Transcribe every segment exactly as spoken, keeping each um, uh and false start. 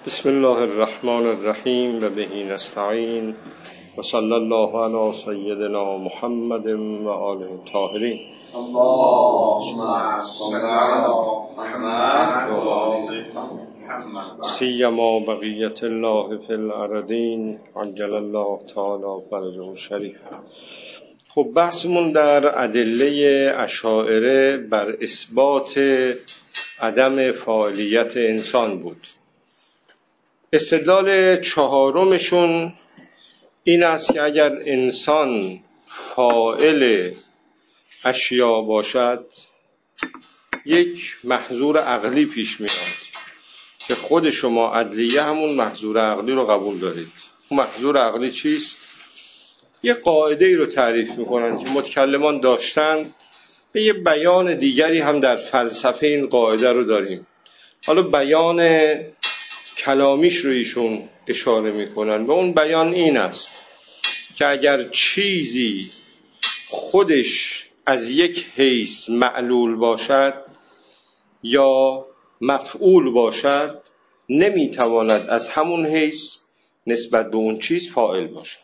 بسم الله الرحمن الرحیم و به نستعین و صلی الله علی سیدنا محمد و آله الطاهرین. اللهم صل علی محمد و آل محمد سیما بقیت الله فی الارضین عجل الله تعالی فرجه الشریف. خب بحثمون در ادله اشاعره بر اثبات عدم فاعلیت انسان بود. استدلال چهارمشون این است که اگر انسان فاعل اشیا باشد یک محظور عقلی پیش میاد که خود شما عدلیه همون محظور عقلی رو قبول دارید. اون محظور عقلی چیست؟ یه قاعده ای رو تعریف میکنن که متکلمان داشتن، به یه بیان دیگری هم در فلسفه این قاعده رو داریم. حالا بیان کلامیش رو ایشون اشاره میکنن و اون بیان این است که اگر چیزی خودش از یک حیث معلول باشد یا مفعول باشد نمیتواند از همون حیث نسبت به اون چیز فاعل باشد.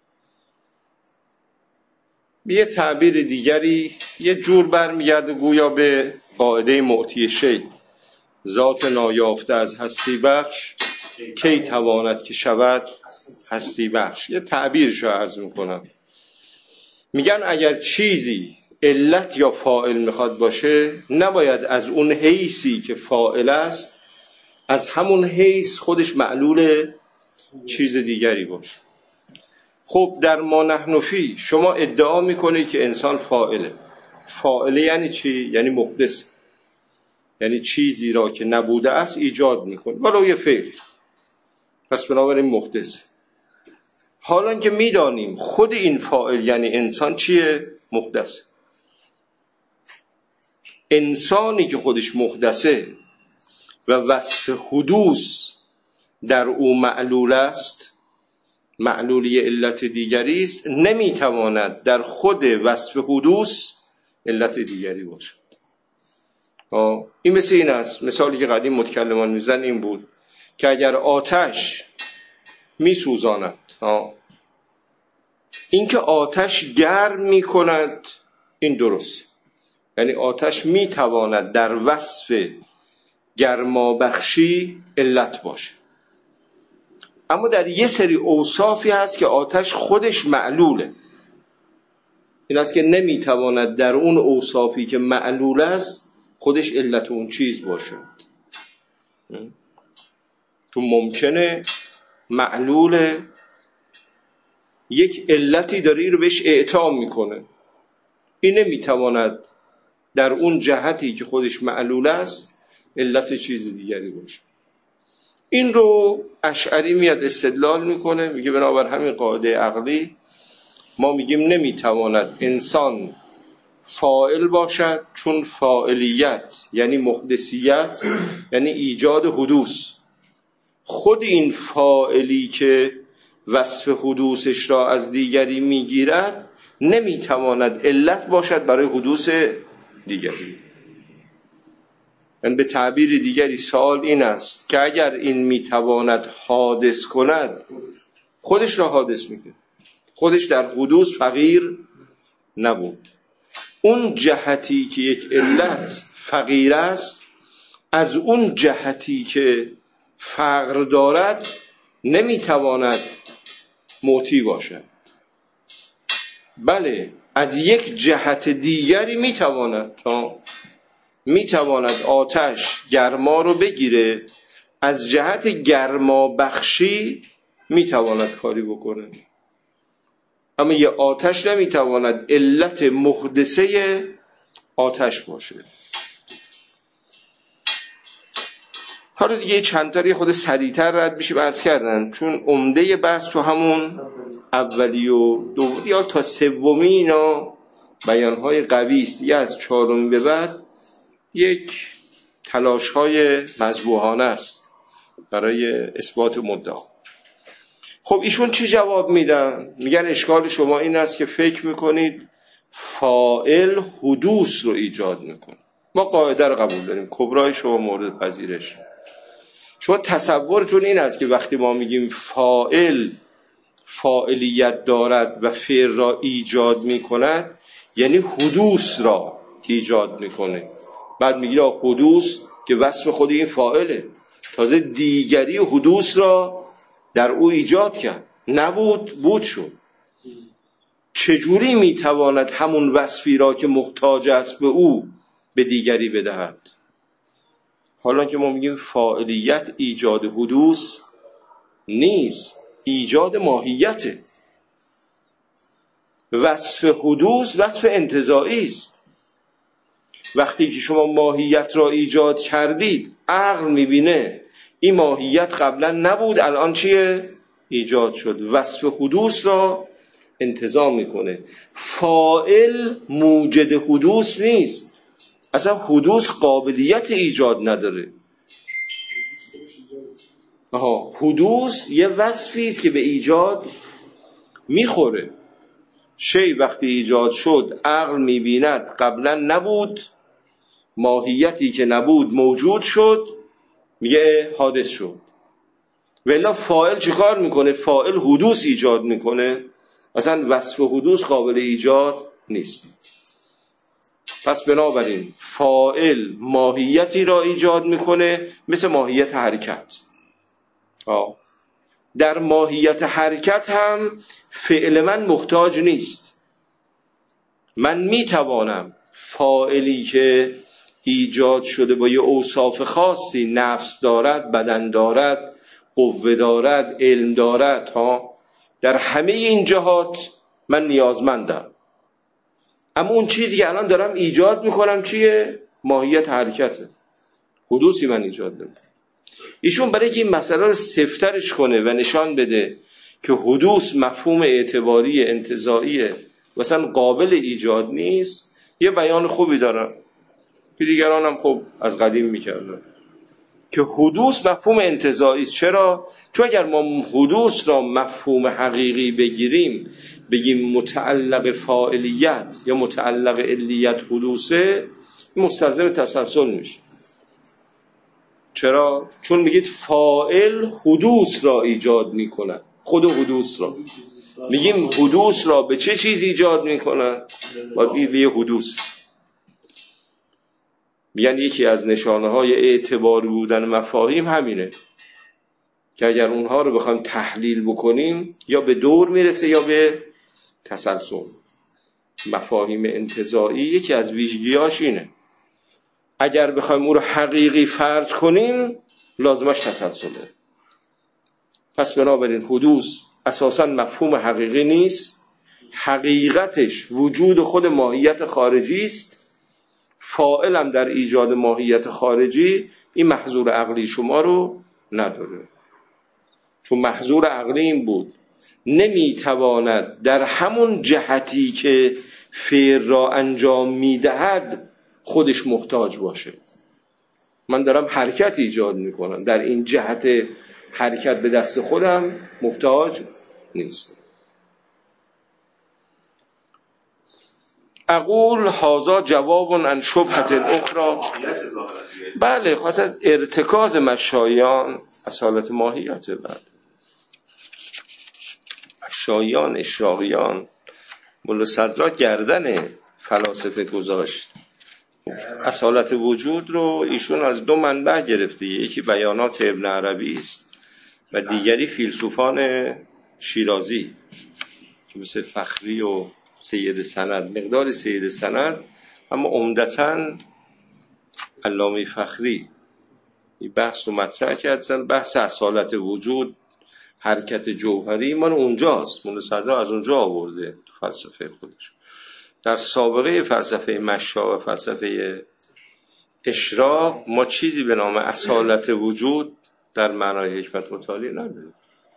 به یه تعبیر دیگری یه جور برمیگرده گویا به قاعده معطی شی، ذات نایافته از هستی بخش کی تواند که شود هستی بخش. یه تعبیرش رو عرض میکنم، میگن اگر چیزی علت یا فاعل میخواد باشه نباید از اون حیثی که فاعل است از همون حیث خودش معلول چیز دیگری باشه. خب در ما نحن فی شما ادعا میکنید که انسان فاعله. فاعله یعنی چی؟ یعنی محدث، یعنی چیزی را که نبوده است ایجاد میکنه ولو یه فعل، پس بنابراین محدث. حالا که میدانیم خود این فاعل یعنی انسان چیه؟ محدث. انسانی که خودش محدثه و وصف حدوث در او معلول است، معلولی علت دیگری است، نمیتواند در خود وصف حدوث علت دیگری باشد. آه. این مثل این است، مثالی که قدیم متکلمان میزن این بود که اگر آتش میسوزاند، این که آتش گرم میکند این درست، یعنی آتش میتواند در وصف گرمابخشی علت باشه، اما در یه سری اوصافی هست که آتش خودش معلوله. این است که نمیتواند در اون اوصافی که معلول است خودش علت اون چیز باشه. تو ممکنه معلول یک علتی داره این رو بهش اعطا میکنه، این نمیتواند در اون جهتی که خودش معلول است علت چیز دیگری باشه. این رو اشعری میاد استدلال میکنه، میگه بنابر همین قاعده عقلی ما میگیم نمیتواند انسان فاعل باشد، چون فاعلیت یعنی محدثیت یعنی ایجاد حدوث. خود این فاعلی که وصف حدوثش را از دیگری میگیرد نمیتواند علت باشد برای حدوث دیگری. یعنی به تعبیر دیگری سوال این است که اگر این میتواند حادث کند خودش را حادث میکنه، خودش در حدوث فقیر نبود. اون جهتی که یک علت فقیر است از اون جهتی که فقر دارد نمیتواند معطی باشد، بله از یک جهت دیگری میتواند. میتواند آتش گرما رو بگیره، از جهت گرما بخشی میتواند کاری بکنه، اما یه آتش نمیتواند علت محدثه آتش باشه. حالا دیگه چند تا خود سریعتر رد میشه عرض کردن، چون عمده بحث تو همون اولی و دومی یا تا سومی اینا بیانهای قوی است. دیگه از چهارمی به بعد یک تلاش‌های مذبوحانه است برای اثبات مدعا. خب ایشون چی جواب میدن؟ میگن اشکال شما این است که فکر میکنید فاعل حدوث رو ایجاد میکنه. ما قاعده رو قبول داریم، کبرای شما مورد پذیرش. شما تصورتون این است که وقتی ما میگیم فاعل فاعلیت دارد و فعل را ایجاد میکند یعنی حدوث را ایجاد میکنه. بعد میگه حدوث که وصف خود این فاعله، تازه دیگری حدوث را در او ایجاد کرد، نبود بود شد. چجوری میتواند همون وصفی را که محتاج است به او به دیگری بدهد؟ حالا که ما میگیم فاعلیت ایجاد حدوث نیست، ایجاد ماهیته. وصف حدوث وصف انتزاعی است. وقتی که شما ماهیت را ایجاد کردید، عقل میبینه این ماهیت قبلا نبود، الان چیه؟ ایجاد شد. وصف حدوث را انتزاع میکنه. فاعل موجد حدوث نیست، اصلا حدوث قابلیت ایجاد نداره. آها، حدوث یه وصفی است که به ایجاد میخوره. شی وقتی ایجاد شد عقل میبیند قبلا نبود، ماهیتی که نبود موجود شد، میگه حادث شد. ولی فاعل چه کار میکنه؟ فاعل حدوث ایجاد میکنه، اصلا وصف حدوث قابل ایجاد نیست. پس بنابراین فاعل ماهیتی را ایجاد میکنه مثل ماهیت حرکت. آه. در ماهیت حرکت هم فعل من محتاج نیست. من میتوانم فاعلی که ایجاد شده با یه اوصاف خاصی، نفس دارد، بدن دارد، قوه دارد، علم دارد، ها، در همه این جهات من نیازمندم. اما اون چیزی که الان دارم ایجاد میکنم چیه؟ ماهیت حرکته، حدوثی من ایجاد نمیکنم. ایشون برای که این مسئله رو سفترش کنه و نشان بده که حدوث مفهوم اعتباری انتزاعیه مثلا قابل ایجاد نیست، یه بیان خوبی دارن که دیگران هم خب از قدیم میکردن که حدوث مفهوم انتزاعی است. چرا؟ چون اگر ما حدوث را مفهوم حقیقی بگیریم، بگیم متعلق فاعلیت یا متعلق علیت حدوثه، مستلزم تسلسل میشه. چرا؟ چون میگید فاعل حدوث را ایجاد میکنه، خود حدوث را. میگیم حدوث را به چه چیز ایجاد میکنه؟ باید بگید به یه حدوث. یعنی یکی از نشانه های اعتباری بودن مفاهیم همینه که اگر اونها رو بخوایم تحلیل بکنیم یا به دور میرسه یا به تسلسل. مفاهیم انتزاعی یکی از ویژگیاش اینه، اگر بخوایم او رو حقیقی فرض کنیم لازمش تسلسله. پس بنابراین حدوث اساساً مفهوم حقیقی نیست، حقیقتش وجود خود ماهیت خارجی است. فاعلم در ایجاد ماهیت خارجی این محظور عقلی شما رو نداره، چون محظور عقلی این بود نمیتواند در همون جهتی که فعل را انجام میدهد خودش محتاج باشه. من دارم حرکت ایجاد میکنم، در این جهت حرکت به دست خودم محتاج نیست. اقول هذا جواب عن شبهة اخرى. بله، خاص از ارتکاز مشایان اصالت ماهیت. بعد مشایان اشراقیان ملا صدرا گردن فلاسفه گذاشت. اصالت وجود رو ایشون از دو منبع گرفته، یکی بیانات ابن عربی است و دیگری فیلسوفان شیرازی که مثل فخری و سید سند، مقدار سید سند، اما عمدتاً علامه فخری این بحث رو مطرح کرد. بحث اصالت وجود، حرکت جوهری من اونجاست، ملا صدرا از اونجا آورده تو فلسفه خودش. در سابقه فلسفه مشا و فلسفه اشراق ما چیزی به نام اصالت وجود در معنای حکمت متعالی نداریم.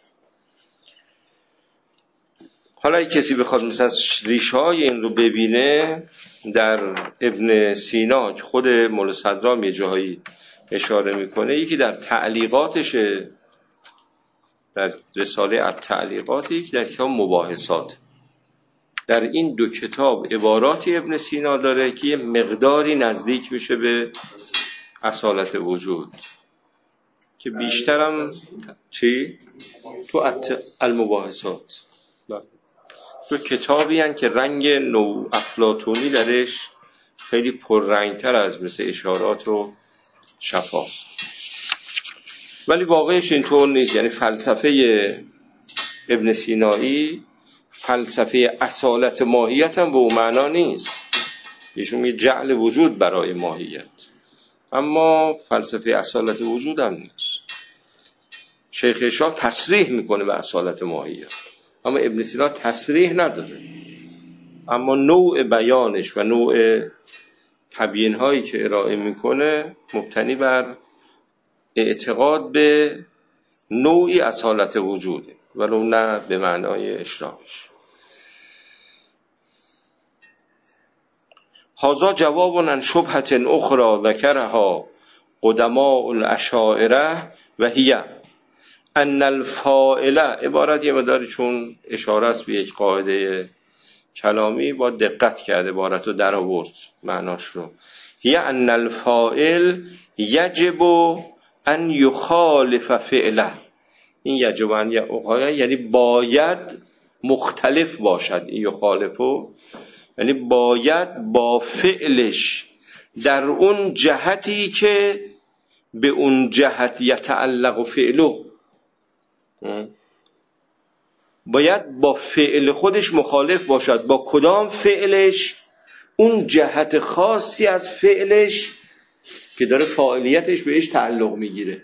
حالا کسی بخواد مثلا ریشه‌های این رو ببینه، در ابن سینا که خود ملا صدرا یه جاهایی اشاره میکنه، یکی در تعلیقاتشه، در رساله التعلیقات، یکی در کتاب مباحثات. در این دو کتاب عباراتی ابن سینا داره که یه مقداری نزدیک میشه به اصالت وجود. که بیشترم چی؟ تو المباحثات تو کتابی هن که رنگ نو افلاطونی درش خیلی پررنگتر از مثل اشارات و شفاست، ولی واقعش اینطور نیست. یعنی فلسفه ابن سینایی فلسفه اصالت ماهیت هم به اون معنا نیست، ایشون میگه جعل وجود برای ماهیت، اما فلسفه اصالت وجود هم نیست. شیخ اشراق تصریح میکنه به اصالت ماهیت، اما ابن سینا تصریح نداره، اما نوع بیانش و نوع تبیین هایی که ارائه میکنه مبتنی بر اعتقاد به نوعی اصالت وجوده، ولو نه به معنای اشراقش. هذا جواب عن شبهة اخرى ذكرها قدماء الاشاعره و هی ان الفاعل، عبارت یه مداری چون اشاره است به یک قاعده کلامی با دقت کرده عبارت رو در آورد معناش رو. هی ان الفاعل یجب ان یخالف فعله، این یجب ان یعنی باید مختلف باشد، این یخالفو یعنی باید با فعلش در اون جهتی که به اون جهت یتعلق فعله، باید با فعل خودش مخالف باشد. با کدام فعلش؟ اون جهت خاصی از فعلش که داره فاعلیتش بهش تعلق میگیره.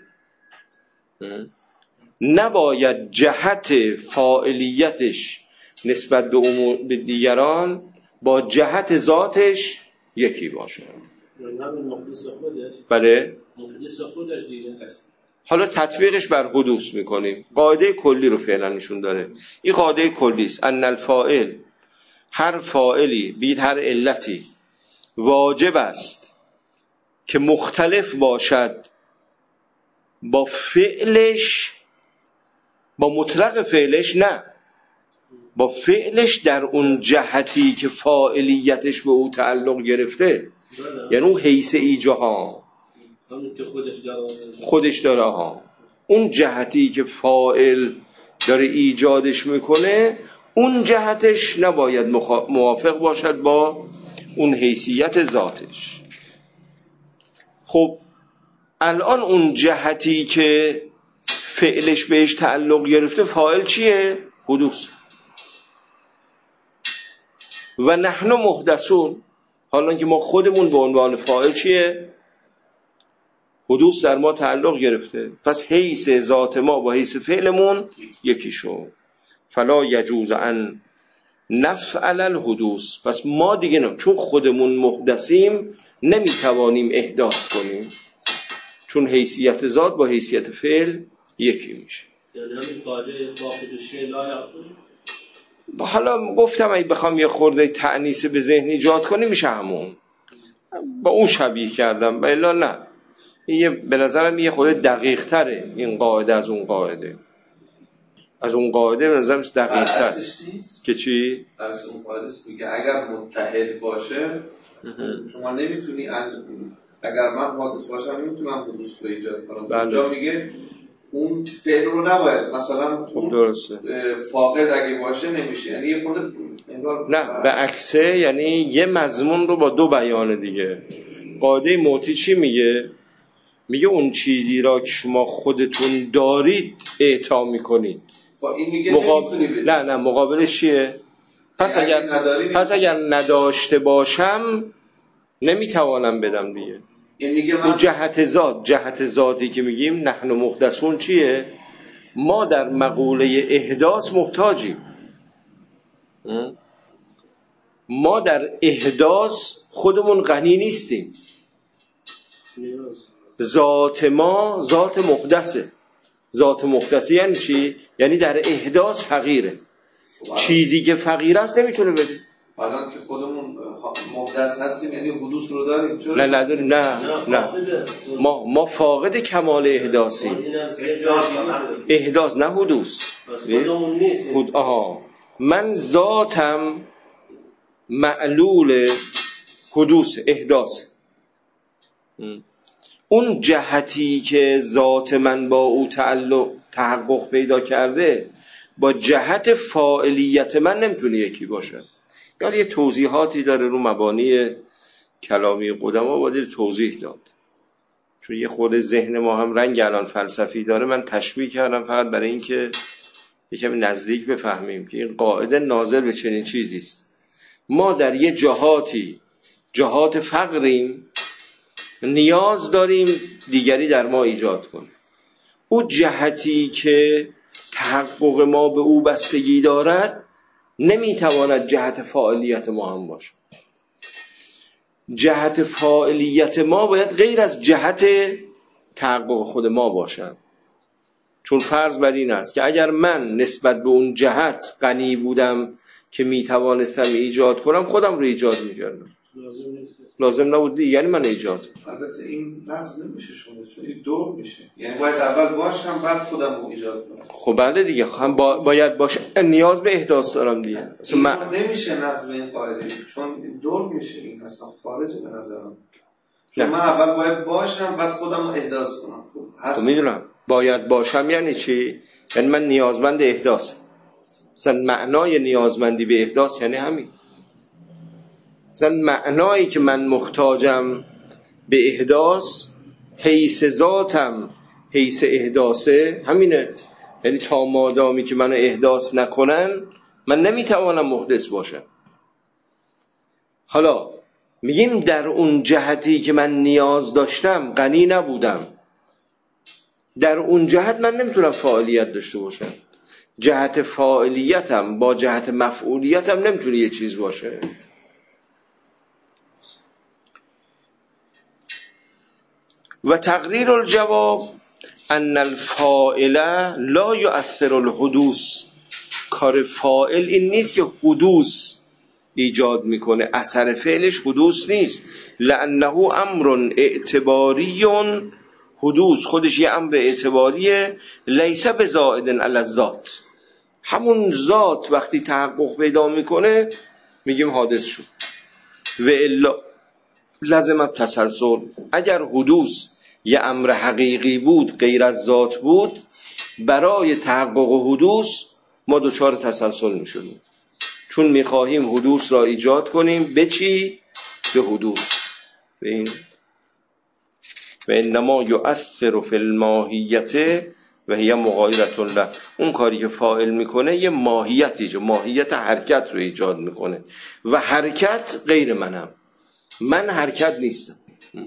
نباید جهت فاعلیتش نسبت به امور به دیگران با جهت ذاتش یکی باشه. نه مقدس خودش. بله مقدس خودش دیگه. حالا تطبیقش بر حدوث میکنیم. قاعده کلی رو فعلا نشون داره. این قاعده کلی است. ان الفاعل، هر فاعلی بید هر علتی واجب است که مختلف باشد با فعلش، با مطلق فعلش نه، با فعلش در اون جهتی که فاعلیتش به او تعلق گرفته، یعنی اون حیث ایجاها خودش داره ها، اون جهتی که فاعل داره ایجادش میکنه اون جهتش نباید موافق باشد با اون حیثیت ذاتش. خب الان اون جهتی که فعلش بهش تعلق گرفته فاعل چیه؟ حدوث. و نحن محدثون، حالا که ما خودمون به عنوان فاعل چیه؟ حدوث در ما تعلق گرفته، پس حیث ذات ما با حیث فعلمون یکی شو. فلا یجوز ان نفعل الحدوث، پس ما دیگه نه، چون خودمون محدثیم نمیتوانیم احداث کنیم، چون حیثیت ذات با حیثیت فعل یکی میشه. یعنی همین قاعده واحد و شیء لا یعقل. حالا گفتم اگه بخوام یه خورده تأنیس به ذهن ایجاد کنیم میشه همون، با اون شبیه کردم، الا نه، یه به نظرم یه خورده دقیق تره این قاعده از اون قاعده، از اون قاعده به نظرم دقیق تر. که چی؟ درست اون قاعده است که اگر متحد باشه شما نمیتونی ان... اگر من حادث باشم نمیتونم حدوث رو ایجاد کنم. اونجا میگه اون فعل رو نباید مثلا خب درسته فاقد اگه باشه نمیشه، یعنی یه خود انگار نه به عکسه، یعنی یه مضمون رو با دو بیان دیگه. قاعده موتی چی میگه؟ میگه اون چیزی را که شما خودتون دارید اعطا میکنید. این میگه مقابل... نه نه مقابلش چیه؟ پس اگر پس اگر نداشته باشم نمیتوانم بدم دیگه. این میگه من... اون جهت ذات، جهت ذاتی که میگیم نحن محدثون چیه؟ ما در مقوله احداث محتاجیم. ما در احداث خودمون غنی نیستیم. ذات ما ذات محدثه. ذات محدثی یعنی چی؟ یعنی در احداث فقیره. چیزی که فقیر است نمیتونه بده. الان که خودمون محدث هستیم یعنی حدوث رو داریم. چرا؟ نه نداریم. نه نه ما ما فاقد کمال احداثیم. احداث نه حدوث. خودمون نیست. خود آها من ذاتم معلول حدوث احداث. اون جهتی که ذات من با او تعلق تحقق پیدا کرده با جهت فاعلیت من نمیتونه یکی باشه. یعنی یه توضیحاتی داره رو مبانی کلامی قدما، باید توضیح داد، چون یه خورده ذهن ما هم رنگ الان فلسفی داره. من تشبیه کردم فقط برای اینکه یکم نزدیک بفهمیم که این قاعده ناظر به چنین چیزی است. ما در یه جهاتی جهات فقریم، نیاز داریم دیگری در ما ایجاد کنه. او جهتی که تحقق ما به او بستگی دارد نمیتواند جهت فاعلیت ما هم باشه. جهت فاعلیت ما باید غیر از جهت تحقق خود ما باشد. چون فرض بر این است که اگر من نسبت به اون جهت غنی بودم که میتوانستم ایجاد کنم، خودم رو ایجاد میکردم. لازم نیست. لازم نبود دیگه، یعنی من ایجاد. البته این لفظ نمیشه شما، چون این دور میشه، یعنی باید اول باشم بعد خودم رو ایجاد کنم. خب بله دیگه، هم با... باید باشه، نیاز به احداث دارم دیگه. این من... نمیشه نظم این قاعده، چون دور میشه، این اصلا خارجه به نظرم. چون نه. من اول باید باشم بعد خودم رو احداث کنم. خب میدونم باید باشم یعنی چی؟ یعنی من نیازمند احداث. مثلا معنای نیازمندی به احداث یعنی همین. مثلا معنایی که من محتاجم به احداث حیث ذاتم حیث احداثه همینه. یعنی تا مادامی که منو احداث نکنن من نمیتوانم محدث باشم. حالا میگیم در اون جهتی که من نیاز داشتم غنی نبودم، در اون جهت من نمیتونم فعالیت داشته باشم. جهت فاعلیتم با جهت مفعولیتم نمیتونه یه چیز باشه. و تقریر الجواب ان الفاعل لا یؤثر الحدوث. کار فاعل این نیست که حدوث ایجاد میکنه، اثر فعلش حدوث نیست. لانه امر اعتباری، حدوث خودش یه امر اعتباریه، لیس بزائد علی الذات. همون ذات وقتی تحقق پیدا میکنه میگیم حادث شد. و الا لازم تسلسل. اگر حدوث یه امر حقیقی بود غیر از ذات بود، برای تحقق حدوث ما دوچار تسلسل میشدیم، چون میخواهیم حدوث را ایجاد کنیم. به چی؟ به حدوث. به این و انما یؤثر فی الماهیت و هی مغایرة له. اون کاری که فاعل میکنه یه ماهیت ایجاد، ماهیت حرکت رو ایجاد میکنه و حرکت غیر منم. من حرکت نیستم،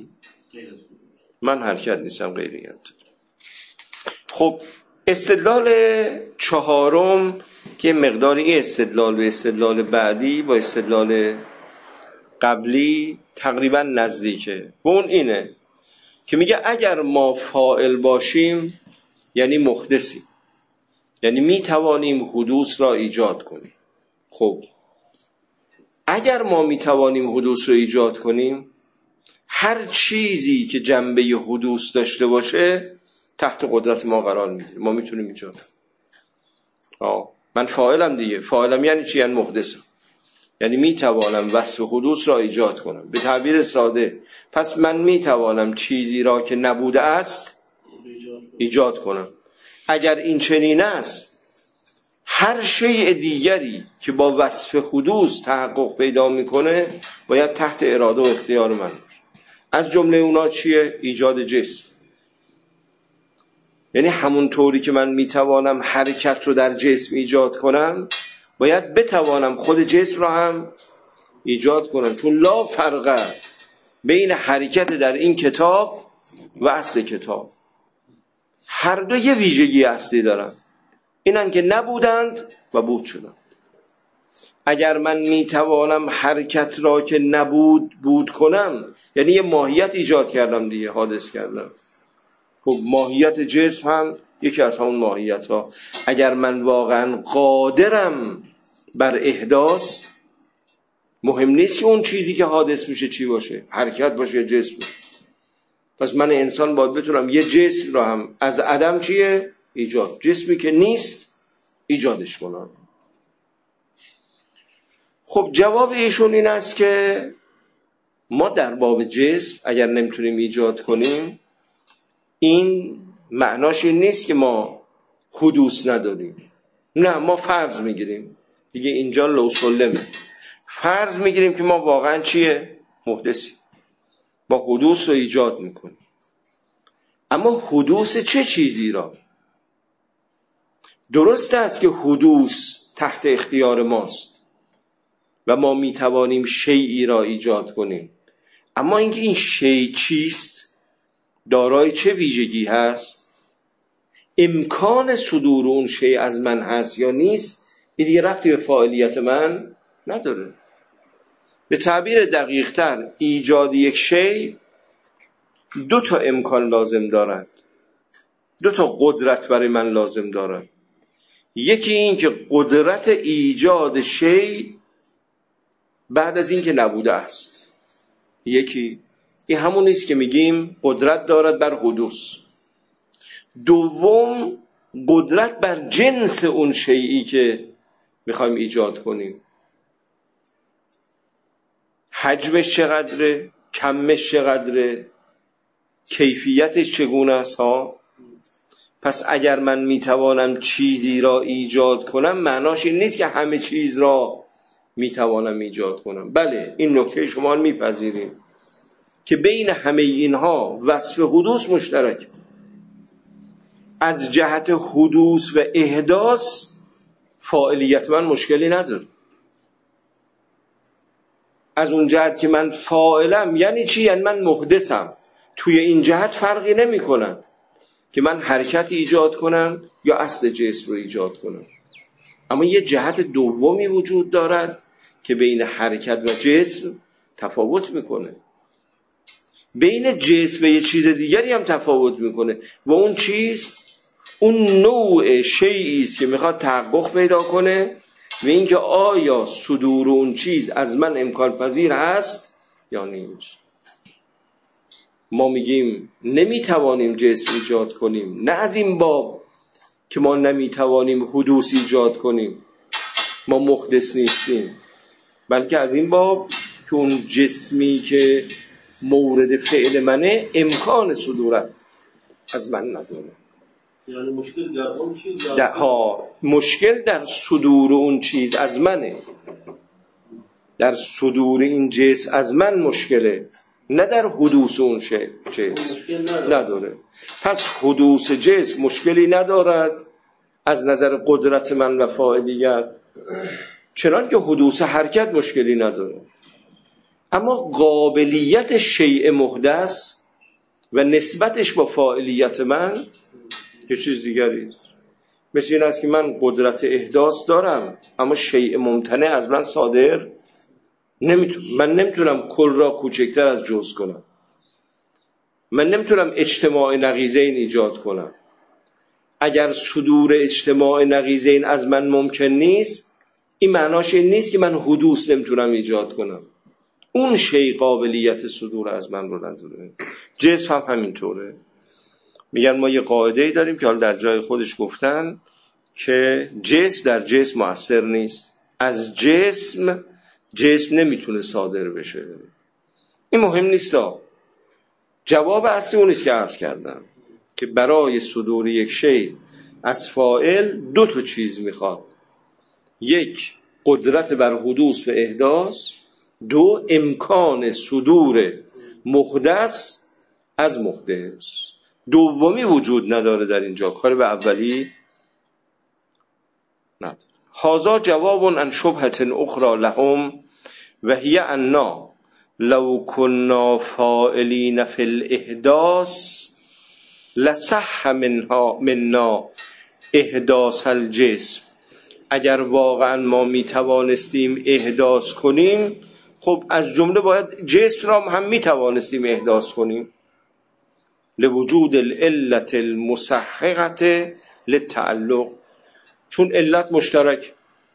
من حرکت نیستم، غیریت. خب استدلال چهارم که مقداری استدلال به استدلال بعدی با استدلال قبلی تقریبا نزدیکه، و اون اینه که میگه اگر ما فاعل باشیم یعنی محدثیم، یعنی میتوانیم حدوث را ایجاد کنیم. خب اگر ما میتوانیم حدوث را ایجاد کنیم، هر چیزی که جنبه حدوث داشته باشه تحت قدرت ما قرار میگیره، ما میتونیم ایجاد. آه من فاعلم دیگه. فاعلم یعنی چی؟ یعنی محدثم، یعنی میتوانم وصف حدوث را ایجاد کنم. به تعبیر ساده، پس من میتوانم چیزی را که نبوده است ایجاد کنم. اگر این چنین است، هر شیء دیگری که با وصف حدوث تحقق پیدا میکنه باید تحت اراده و اختیار من باشه. از جمله اونا چیه؟ ایجاد جسم. یعنی همون طوری که من میتوانم حرکت رو در جسم ایجاد کنم، باید بتوانم خود جسم رو هم ایجاد کنم. چون لا فرق بین حرکت در این کتاب و اصل کتاب. هر دو یه ویژگی اصلی دارن، اینن که نبودند و بود شدند. اگر من میتوانم حرکت را که نبود بود کنم، یعنی یه ماهیت ایجاد کردم دیگه، حادث کردم. خب ماهیت جسم هم یکی از همون ماهیت ها. اگر من واقعا قادرم بر احداث، مهم نیست که اون چیزی که حادث میشه چی باشه، حرکت باشه یا جسم باشه. پس من انسان باید بتونم یه جسم را هم از عدم چیه؟ ایجاد. جسمی که نیست ایجادش کنم. خب جواب ایشون این است که ما در باب جسم اگر نمیتونیم ایجاد کنیم، این معناش این نیست که ما حدوث نداریم. نه، ما فرض میگیریم دیگه، اینجا لوسلمه، فرض میگیریم که ما واقعا چیه؟ محدثی، با حدوث رو ایجاد میکنیم. اما حدوث چه چیزی را؟ درست است که حدوث تحت اختیار ماست و ما میتوانیم شیئی را ایجاد کنیم، اما اینکه این شیء چیست، دارای چه ویژگی هست، امکان صدور اون شیء از من هست یا نیست، این دیگه ربطی به فاعلیت من نداره. به تعبیر دقیق تر، ایجاد یک شیء دو تا امکان لازم دارد، دو تا قدرت برای من لازم دارد. یکی این که قدرت ایجاد شیء بعد از این که نبوده است، یکی این همون نیست که میگیم قدرت دارد بر حدوث. دوم، قدرت بر جنس اون شیئی که میخوایم ایجاد کنیم، حجمش چقدره، کمش چقدره، کیفیتش چگونه است ها. پس اگر من میتوانم چیزی را ایجاد کنم، معناش این نیست که همه چیز را میتوانم ایجاد کنم. بله، این نکته شما میپذیریم که بین همه اینها وصف حدوث مشترک. از جهت حدوث و احداث فاعلیت من مشکلی نداره. از اون جهت که من فاعلم یعنی چی؟ یعنی من محدثم. توی این جهت فرقی نمی کنم که من حرکت ایجاد کنم یا اصل جسم رو ایجاد کنم. اما یه جهت دومی وجود دارد که بین حرکت و جسم تفاوت میکنه، بین جسم و یه چیز دیگری هم تفاوت میکنه. و اون چیز اون نوع شیئی است که میخواد تحقق پیدا کنه و اینکه آیا صدور اون چیز از من امکان پذیر هست یا نیست. ما میگیم نمیتوانیم جسم ایجاد کنیم، نه از این باب که ما نمیتوانیم حدوث ایجاد کنیم، ما محدث نیستیم، بلکه از این باب که اون جسمی که مورد فعل منه امکان صدورت از من نداره. یعنی مشکل در اون چیز در ها مشکل در صدور اون چیز از منه، در صدور این جسم از من مشکله، نه در حدوث اون شی جسم نداره. نداره. پس حدوث جسم مشکلی ندارد از نظر قدرت من و فاعلیت، چنان که حدوث حرکت مشکلی نداره. اما قابلیت شیء محدث و نسبتش با فاعلیت من یه چیز دیگری است. مثل این است که من قدرت احداث دارم اما شیء ممتنع از من صادر نمیتونم. من نمیتونم کل را کوچکتر از جزء کنم، من نمیتونم اجتماع نقیضین ایجاد کنم. اگر صدور اجتماع نقیضین از من ممکن نیست، این معناش این نیست که من حدوث نمیتونم ایجاد کنم. اون شیء قابلیت صدور از من رو نداره. جسم هم همینطوره. میگن ما یه قاعده‌ای داریم که حالا در جای خودش گفتن که جسم در جسم مؤثر نیست، از جسم جسم نمیتونه صادر بشه. این مهم نیست. جواب اصلی اون است که عرض کردم که برای صدور یک شیء از فاعل دو تا چیز میخواد: یک، قدرت بر حدوث و احداث، دو، امکان صدور محدث از محدث. دومی وجود نداره در اینجا، کار به اولی نداره. هذا جواب عن شبهة اخرى لهم و هی انا لو كنا فاعلین فی الاحداث لصح منها منا احداث الجسم. اگر واقعا ما می توانستیم احداث کنیم، خب از جمله باید جسم را هم می توانستیم احداث کنیم، لوجود العلت المسحقه للتعلق، چون علت مشترک.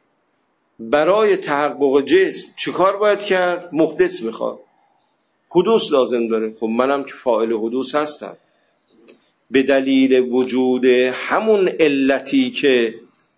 برای تحقق جسم چیکار باید کرد؟ محدث میخواد، حدوث لازم داره. خب منم که فاعل حدوث هستم، به دلیل وجود همون علتی که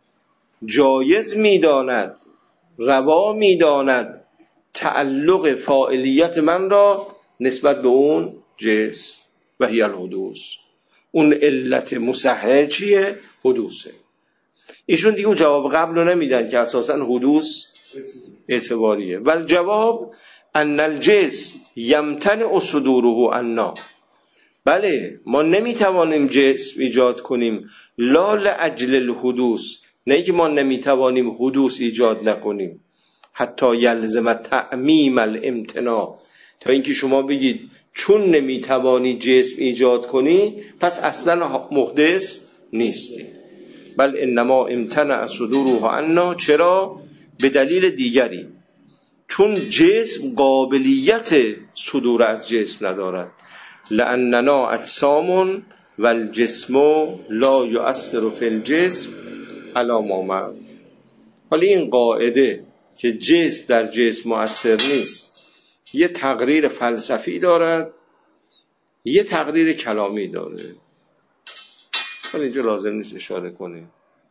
جایز میداند، روا میداند تعلق فاعلیت من را نسبت به اون جسم و هی الحدوث. اون علت مصحح چیه؟ حدوثه. ایشون دیگه اون جواب قبل رو نمیدن که اساساً حدوث اعتباریه. ولی جواب ان الجسم یمتنع صدوره عنا، بله ما نمیتوانیم جسم ایجاد کنیم لا لاجل الحدوث، نه که ما نمیتوانیم حدوث ایجاد نکنیم، حتی یلزم تعمیم الامتناع، تا اینکه شما بگید چون نمیتوانی جسم ایجاد کنی پس اصلا محدث نیستی. بل انما امتنع صدوره عنا، چرا؟ به دلیل دیگری، چون جسم قابلیت صدور از جسم ندارد. لاننا اجسام و الجسم لا یؤثر فی الجسم علی ما معه. حالا این قاعده که جسم در جسم مؤثر نیست یه تقریر فلسفی دارد، یه تقریر کلامی داره. حالا اینجا لازم نیست اشاره کنیم.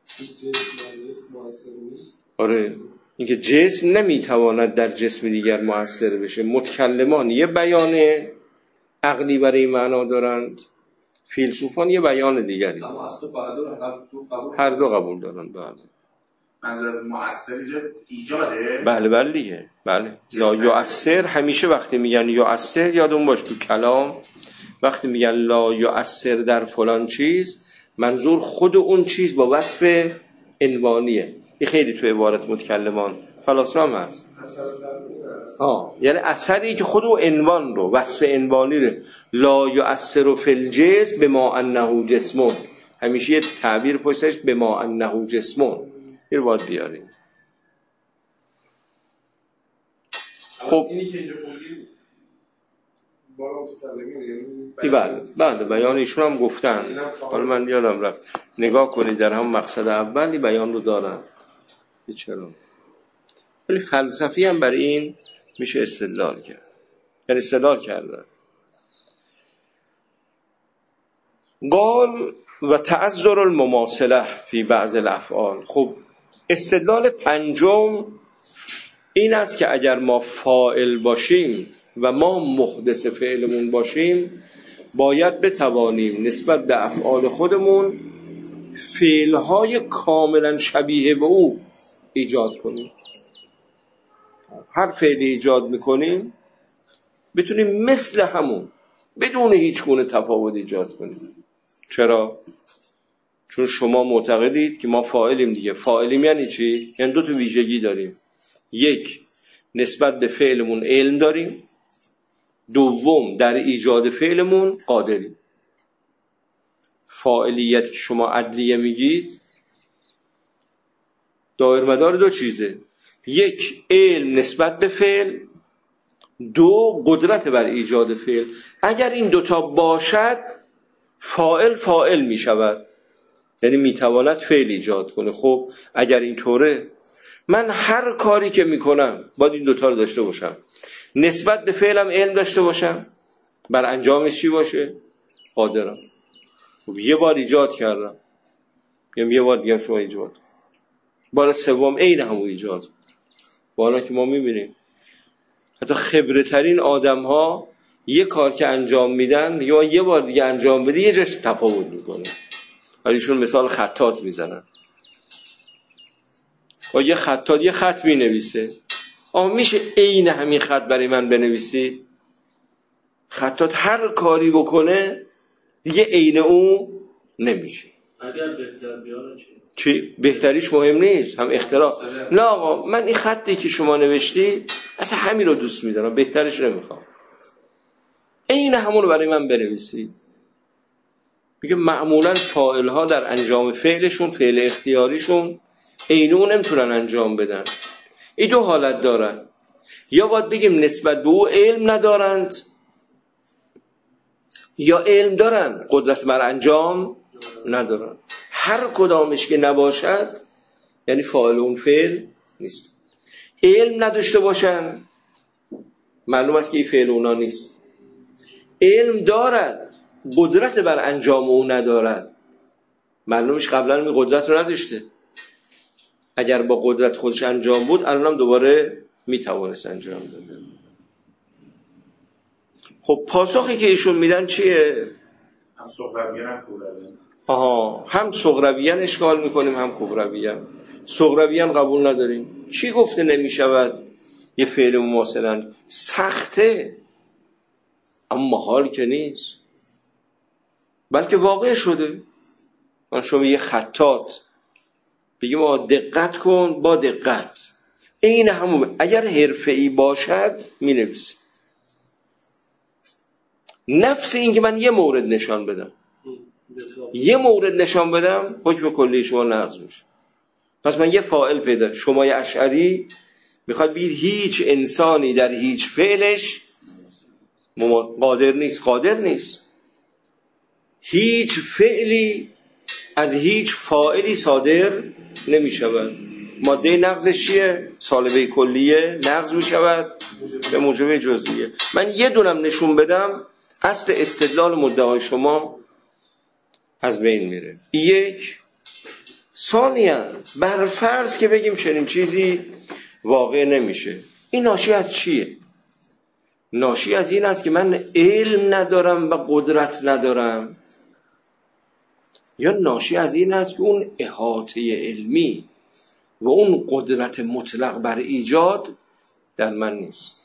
آره، اینکه جسم نمیتواند در جسم دیگر مؤثر بشه. متکلمان یه بیان عقلی برای معنا دارند، فیلسوفان یه بیان دیگری. اما اصلا هر دو قبول دارند. بله. منظور مؤثر ایجاده؟ بله بله دیگه. بله. لا یؤثر همیشه وقتی میگن یؤثر یادون باش تو کلام وقتی میگن لا یؤثر در فلان چیز منظور خود اون چیز با وصف عنوانیه. این خیلی تو عبارت متکلمان فلاسفه هم هست. ها، یعنی اثری که خود اون عنوان رو وصف عنوانی رو لا یؤثر فی الجسم بما انه جسم، همیشه یه تعبیر پشتش بما انه جسم این رو باید بیاریم. خب اینی که اینجا خوندیم بالا متکلمین بله بله بیان ایشون هم گفتن. حالا من یادم رفت نگاه کنید در هم مقصد اولی بیان رو دارن. چرا؟ ولی فلسفی هم برای این میشه استدلال کرد، یعنی استدلال کردن. قال و تعذر المماثله فی بعض الافعال. خب استدلال پنجم این است که اگر ما فاعل باشیم و ما محدث فعلمون باشیم باید بتوانیم نسبت به افعال خودمون فعلهای کاملا شبیه به او ایجاد کنیم. هر فعلی ایجاد میکنیم بتونیم مثل همون بدون هیچ گونه تفاوت ایجاد کنیم. چرا؟ چون شما معتقدید که ما فاعلیم دیگه. فاعلیم یعنی چی؟ یعنی دو تا ویژگی داریم. یک، نسبت به فعلمون علم داریم. دوم، در ایجاد فعلمون قادریم. فاعلیت که شما عدلیه میگید دایر مدار دو چیزه. یک، علم نسبت به فعل. دو، قدرت بر ایجاد فعل. اگر این دوتا باشد فاعل فاعل می شود، یعنی می تواند فعل ایجاد کنه. خب اگر این طوره من هر کاری که می کنم باید این دوتا رو داشته باشم. نسبت به فعلم علم داشته باشم، بر انجامش چی باشه؟ قادرم. خب یه بار ایجاد کردم یا یه بار دیگه شما ایجاد، بار سوم عین همون ایجاد. بالا که ما میبینیم حتی خبره ترین آدم ها یه کار که انجام میدن یا یه بار دیگه انجام بده یه جاش تفاوت میکنه. ولیشون مثال خطاط میزنن. و یه خطاط یه خط مینویسه، آه میشه عین همین خط برای من بنویسی؟ خطاط هر کاری بکنه دیگه عین اون نمیشه. اگر بهتر بیاره چی؟ چی؟ بهتریش مهم نیست، هم اختلاف. نه آقا من این خطی که شما نوشتی اصلا همین رو دوست میدارم، بهترش نمیخوام، عین همون رو برای من بنویسی. میگه معمولا فاعل ها در انجام فعلشون، فعل اختیاریشون عین اون نمیتونن انجام بدن. این دو حالت دارن، یا باید بگیم نسبت به او علم ندارند یا علم دارن قدرت بر انجام ندارن. هر کدامش که نباشد یعنی فاعل اون فعل نیست. علم نداشته باشن معلوم است که این فعل اونا نیست. علم دارد قدرت بر انجام اون ندارد، معلومش قبلا می قدرت رو نداشته. اگر با قدرت خودش انجام بود الانم دوباره میتوانست انجام بده. خب پاسخی که ایشون میدن چیه؟ هم صغرویان هم کبرویان. آها، هم صغرویان اشکال میکنیم هم کبرویان. صغرویان قبول نداریم. چی گفته نمیشود یه فعل مماثلا؟ سخته اما محال که نیست، بلکه واقع شده. من شما یه خطاط بگیم آقا دقت کن، با دقت این همون اگر حرفه‌ای باشد می نویسی. نفس این که من یه مورد نشان بدم یه مورد نشان بدم حکم کلی شما نقض میشه. پس من یه فاعل پیدا، شما اشعری میخواد بگید هیچ انسانی در هیچ فعلش قادر نیست. قادر نیست. هیچ فعلی از هیچ فاعلی صادر نمی شود. ماده نقضش چیه؟ سالبه کلیه نقض می شود به موجب جزئیه. من یه دونم نشون بدم اصل استدلال مدعای شما از بین میره. یک. ثانیاً بر فرض که بگیم چنین چیزی واقع نمیشه، این ناشی از چیه؟ ناشی از این است که من علم ندارم و قدرت ندارم، یا ناشی از این است که اون احاطه علمی و اون قدرت مطلق بر ایجاد در من نیست.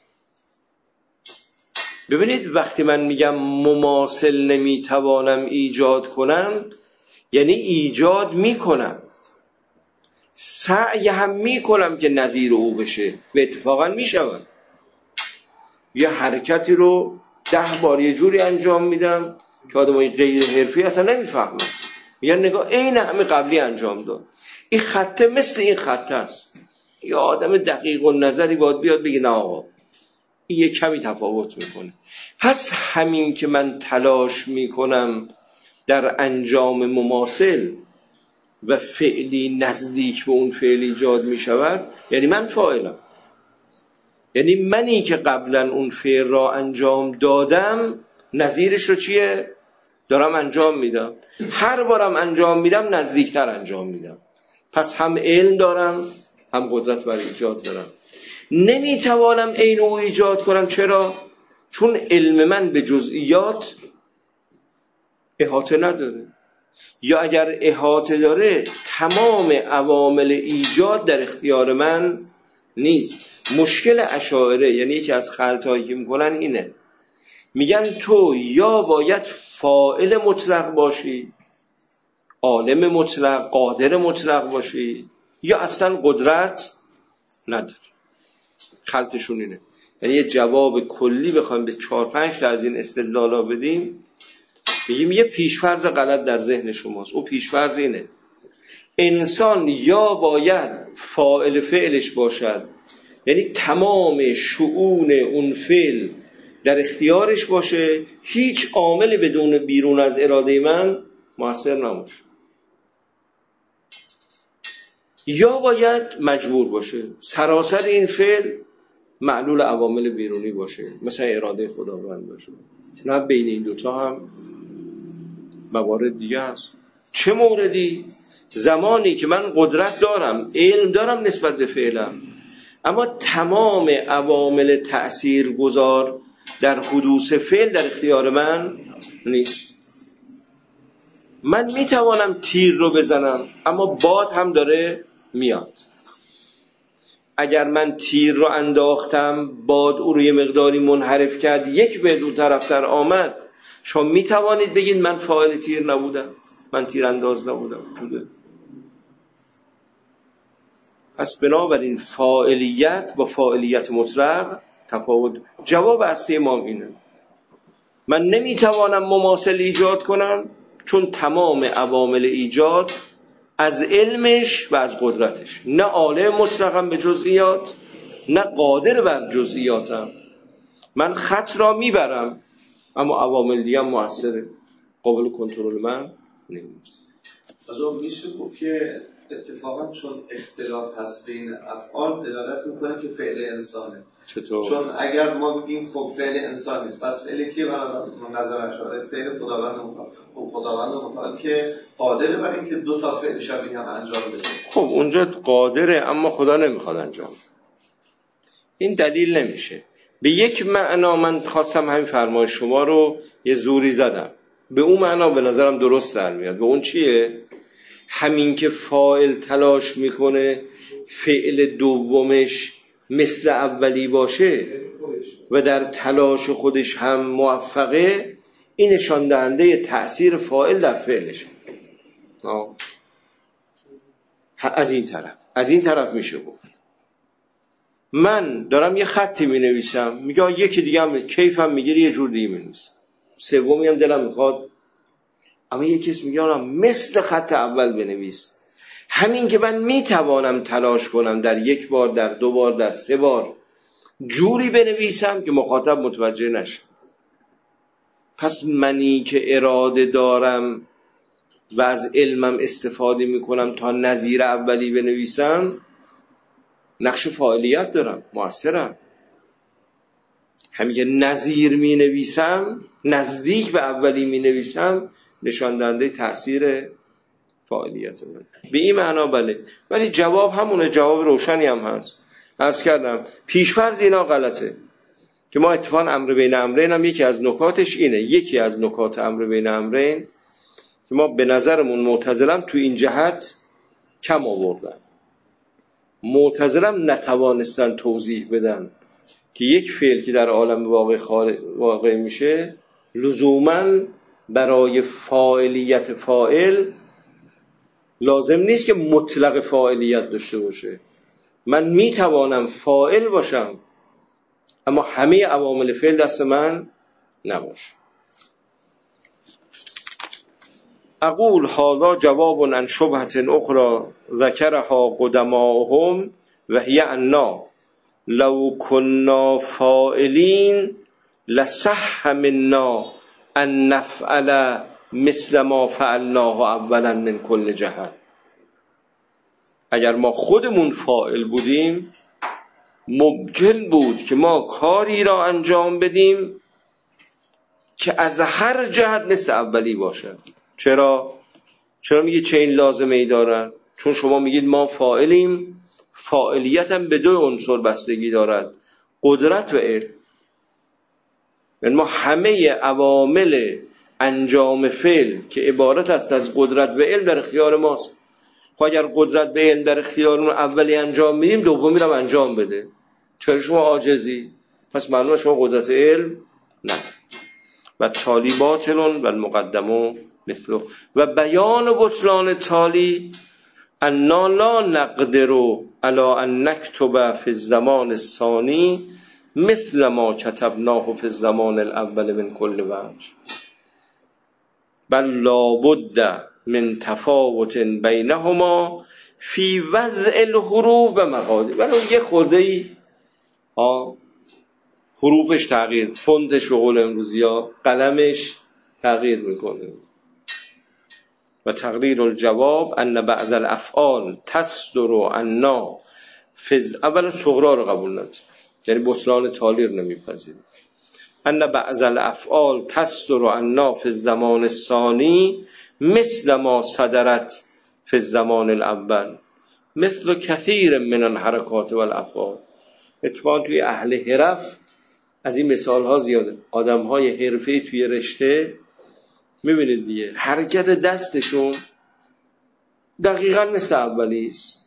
ببینید وقتی من میگم مماثل نمیتوانم ایجاد کنم، یعنی ایجاد میکنم، سعی هم میکنم که نظیر او بشه و اتفاقا میشود. یه حرکتی رو ده بار یه جوری انجام میدم که آدمای غیر حرفی اصلا نمیفهمن، میگن نگاه این همه قبلی انجام داد. این خطه مثل این خطه است. یه آدم دقیق و نظری باید بیاد بگه نه آقا این یه کمی تفاوت میکنه. پس همین که من تلاش میکنم در انجام مماثل و فعلی نزدیک به اون فعل ایجاد میشود، یعنی من فاعلم، یعنی منی که قبلا اون فعل را انجام دادم نظیرش رو چیه؟ دارم انجام میدم. هر بارم انجام میدم نزدیکتر انجام میدم. پس هم علم دارم هم قدرت بر ایجاد دارم. نمیتوانم عین او ایجاد کنم. چرا؟ چون علم من به جزئیات احاطه نداره، یا اگر احاطه داره تمام عوامل ایجاد در اختیار من نیست. مشکل اشاعره، یعنی یکی از خلطایی که میکنن اینه، میگن تو یا باید فاعل مطلق باشی، عالم مطلق، قادر مطلق باشی، یا اصلا قدرت نداری. خلطشون اینه. یعنی یه جواب کلی بخوایم به چهار پنج تا از این استدلالا بدیم، میگیم یه پیشفرض غلط در ذهن شماست. او پیشفرض اینه انسان یا باید فاعل فعلش باشد، یعنی تمام شؤون اون فعل در اختیارش باشه، هیچ عامل بدون بیرون از اراده من مؤثر نباشه، یا باید مجبور باشه سراسر این فعل معلول عوامل بیرونی باشه، مثلا اراده خداوند باشه. نه بین این دوتا هم موارد دیگه هست. چه موردی؟ زمانی که من قدرت دارم، علم دارم نسبت به فعلم، اما تمام عوامل تأثیر گذار در حدوث فعل در اختیار من نیست. من میتوانم تیر رو بزنم اما باد هم داره میاد. اگر من تیر رو انداختم، باد او رو یه مقداری منحرف کرد، یک به دو طرفتر آمد، شما میتوانید بگید من فاعل تیر نبودم، من تیر انداز نبودم. بوده. پس بنابراین فاعلیت با فاعلیت مطلق تفاوت. جواب اصلی ما اینه، من نمیتوانم مماثل ایجاد کنم چون تمام عوامل ایجاد از علمش و از قدرتش، نه عالم مطلقم به جزئیات نه قادر بر جزئیاتم. من خط را میبرم اما عوامل دیگه هم مؤثره، قابل کنترل من نیست. از اون میشه گفت که اتفاقا چون اختلاف هست بین افعال دلالت میکنه که فعل انسانه. چطور؟ چون اگر ما بگیم خب فعل انسان نیست، پس فعل کی بر نظر اشاره؟ فعل خداوند متعال. خب خداوند متعال که قادره بر این که دو تا فعل شبیه هم انجام بده. خب اونجا قادره اما خدا نمیخواد انجام. این دلیل نمیشه. به یک معنا من خواستم همین فرمایش شما رو یه زوری زدم. به اون معنا به نظرم درست در میاد. به اون چیه؟ همین که فاعل تلاش میکنه فعل دومش مثل اولی باشه و در تلاش خودش هم موفقه، این نشان دهنده تأثیر فاعل در فعلش. آه. از این طرف از این طرف میشه گفت من دارم یه خطی می نویسم، میگه یکی دیگه هم کیفم میگیره یه جور دیگه می نویسم، سومی هم دلم میخواد، اما یکی کس میگه مثل خط اول بنویس. همین که من میتوانم تلاش کنم در یک بار، در دو بار، در سه بار جوری بنویسم که مخاطب متوجه نشه. پس منی که اراده دارم و از علمم استفاده میکنم تا نظیر اولی بنویسم، نقش فاعلیت دارم، مؤثرم. همین که نظیر می نویسم، نزدیک به اولی می نویسم، نشان دهنده تأثیر فاعلیت من. به این معنا بله، ولی جواب همونه، جواب روشنی هم هست. عرض کردم پیشفرض اینا غلطه که ما اتفاقا امر بین امرین هم یکی از نکاتش اینه. یکی از نکات امر بین امرین که ما به نظرمون معتزلم تو این جهت کم آوردن، معتزلم نتوانستن توضیح بدن که یک فعل که در عالم واقع واقع میشه لزوماً برای فاعلیت فاعل لازم نیست که مطلق فاعلیت داشته باشه. من میتوانم فاعل باشم اما همه عوامل فعل دست من نباشه. اقول هذا جواب عن شبهة اخرى ذكرها قدماؤهم وهي أننا لو كنا فاعلين لصح منا ان نفعل مثل ما فعلناه اولا من كل جهت. اگر ما خودمون فاعل بودیم ممکن بود که ما کاری را انجام بدیم که از هر جهت مثل اولی باشد. چرا؟ چرا میگه چه این لازمه ای دارد؟ چون شما میگید ما فاعلیم، فاعلیت هم به دو عنصر بستگی دارد، قدرت و علم. یعنی ما همه عوامل انجام فعل که عبارت است از قدرت و علم در اختیار ماست. خب اگر قدرت به علم در اختیار اون اولی انجام میدیم، دومی رو انجام بده. چرا شما عاجزی؟ پس معلومه شما قدرت علم نه. و تالی باطلون و المقدمو مثلو. و بیان بطلان تالی انا لا نقدر على ان نكتب في الزمان الثاني مثل ما كتبناه في الزمان الاول من كل وجه بل لابد من تفاوت بینهما فی وضع الحروف و مقادیر. ولی یه خورده ای ها حروفش تغییر، فونتش به قول امروزی ها قلمش تغییر میکنه. و تقریر الجواب ان بعض الافعال تصدر عنا فز اول صغرا رو قبول نداره، یعنی بطلان تالی رو نمیپذیره. ان بعض الافعال تصدر عنا فی الزمان الثانی مثل ما صدرت فی الزمان الاول مثل کثیر من الحرکات والافعال. اتفاقا توی اهل حرف از این مثال ها زیاده. آدم های حرفه‌ای توی رشته میبینید دیگه، حرکت دستشون دقیقاً مثل اولی است.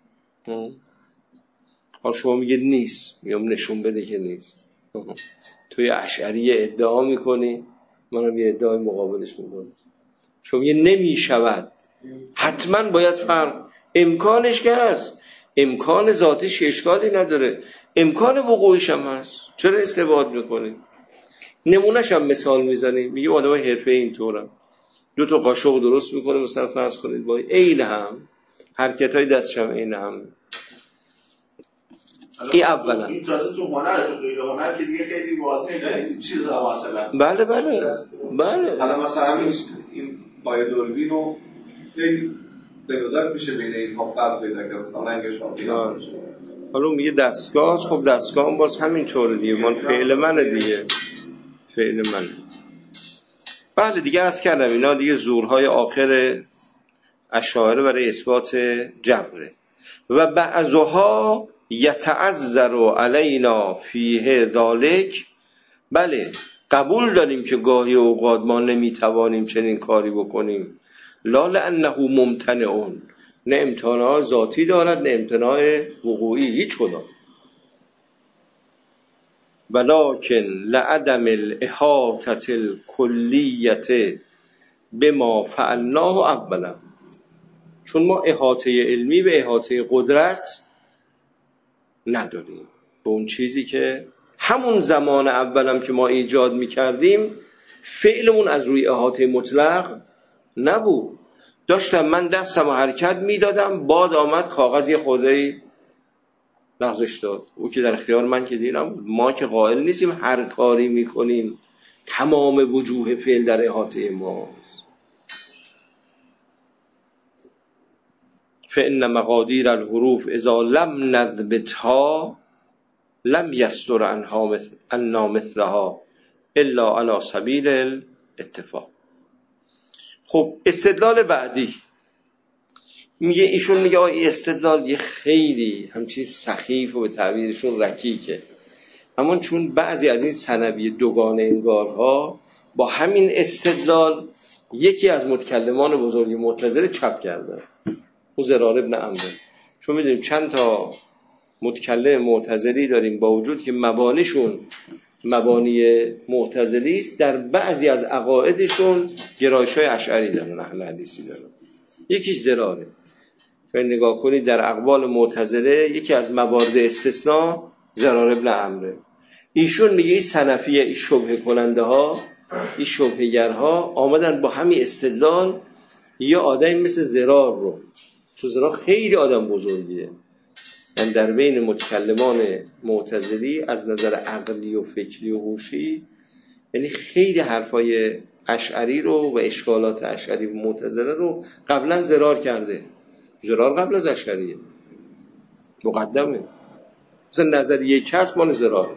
ها شما میگید نیست، میگم نشون بده که نیست. توی اشعریه ادعا میکنی، منم یه ادعای مقابلش میکنم. شما میگه نمیشود، حتما باید فرق. امکانش که هست، امکان ذاتیش اشکالی نداره، امکان وقوعش هم هست، چرا استبعاد میکنی؟ نمونهش هم مثال میزنی، میگه آدمای حرفه‌ای اینطورن، دو تا قاشق درست میکنه، مثلا فرض کنید با عین هم حرکتای دستش هم عین هم. این اولا. این تازه تو هنر، تو غیر هنر که دیگه خیلی واضحه، این چیز رو مثلا بله بله بله. حالا مثلا همین این پای دوربین رو خیلی بنظر میشه بین اینها فرق پیدا کرد، مثلا رنگش فرق. حالا میگه دستگاه، خب دستگاه هم باز همین طور دیگه، من فعل منه دیگه، فعل منه. بله دیگه از کردم اینا دیگه زورهای آخر اشاعره برای اثبات جبره. و بعضها یتعذر علینا فیه ذالک، بله قبول داریم که گاهی اوقات ما نمیتوانیم چنین کاری بکنیم، لا لانه ممتنعون، نه امتناع ذاتی دارد نه امتناع وقوعی، هیچ کدام. ولکن لعدم الاحاطه الکلیه بما فعلناه اولا، چون ما احاطه علمی به احاطه قدرت نداریم به اون چیزی که همون زمان اولم که ما ایجاد میکردیم فعلمون از روی احاطه مطلق نبود. داشتم من دستم و حرکت میدادم، باد آمد کاغذی خودی لغزش داد، او که در اختیار من که دیدم. ما که قائل نیستیم هر کاری میکنیم تمام وجوه فعل در احاطه ما. فإن مقادیر الحروف اذا لم نضبطها لم یصدر عنها مثلها الا على سبیل الاتفاق. خب استدلال بعدی میگه، ایشون میگه آه این استدلال یه خیلی همچین سخیف و به تعبیرشون رکیکه، اما چون بعضی از این ثنوی دوگانه انگارها با همین استدلال یکی از متکلمان بزرگ معتزله چپ کردن، او زرار ابن عمرو. چون میدونیم چند تا متکلم معتزلی داریم با وجود که مبانیشون مبانی معتزلی است، در بعضی از عقایدشون گرایش‌های اشعری دارن، اهل حدیثی دارن. یکیش زراره که نگاه کنید در اقوال معتزله یکی از موارد استثناء زرار ابن عمرو. ایشون میگه این سنفیه، این شبهه کننده ها، این شبهه‌گرها آمدن با همین استدلال یه آدمی مثل زرار رو، تو زرار خیلی آدم بزرگیه، یعنی در بین متکلمان معتزلی از نظر عقلی و فکری و هوشی، یعنی خیلی حرفای اشعری رو و اشکالات اشعری و معتزله رو قبلا زرار کرده. زرار قبل از اشعریه، مقدمه، مثلا نظر یک کس مال زرار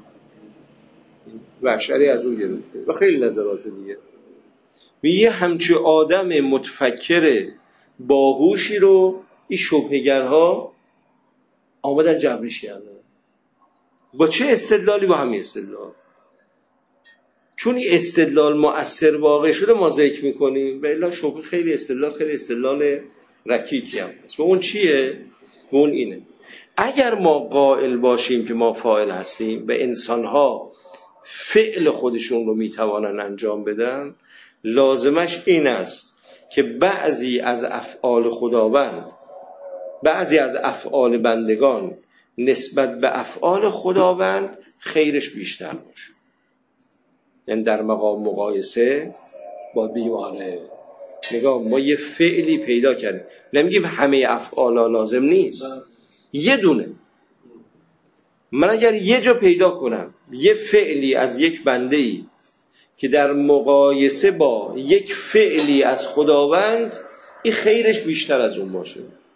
و اشعری از اون گرفته و خیلی نظرات دیگه. میگه همچه آدم متفکر باهوشی رو این شبهه‌گرها آمدن جبرش کردن. با چه استدلالی؟ با همین استدلال. چون این استدلال مؤثر واقع شده ما ذکر میکنیم، و الا شبهه خیلی استدلال خیلی استدلال رکیکی هم هست. و اون چیه؟ و اون اینه اگر ما قائل باشیم که ما فاعل هستیم و انسانها فعل خودشون رو میتوانن انجام بدن، لازمش این است که بعضی از افعال خداوند، بعضی از افعال بندگان نسبت به افعال خداوند خیرش بیشتر باشه. یعنی در مقام مقایسه با بیماره نگاه، ما یه فعلی پیدا کردیم، نمیگیم همه افعالا لازم نیست، یه دونه. من اگر یه جا پیدا کنم یه فعلی از یک بنده‌ای که در مقایسه با یک فعلی از خداوند این خیرش بیشتر از اون باشه،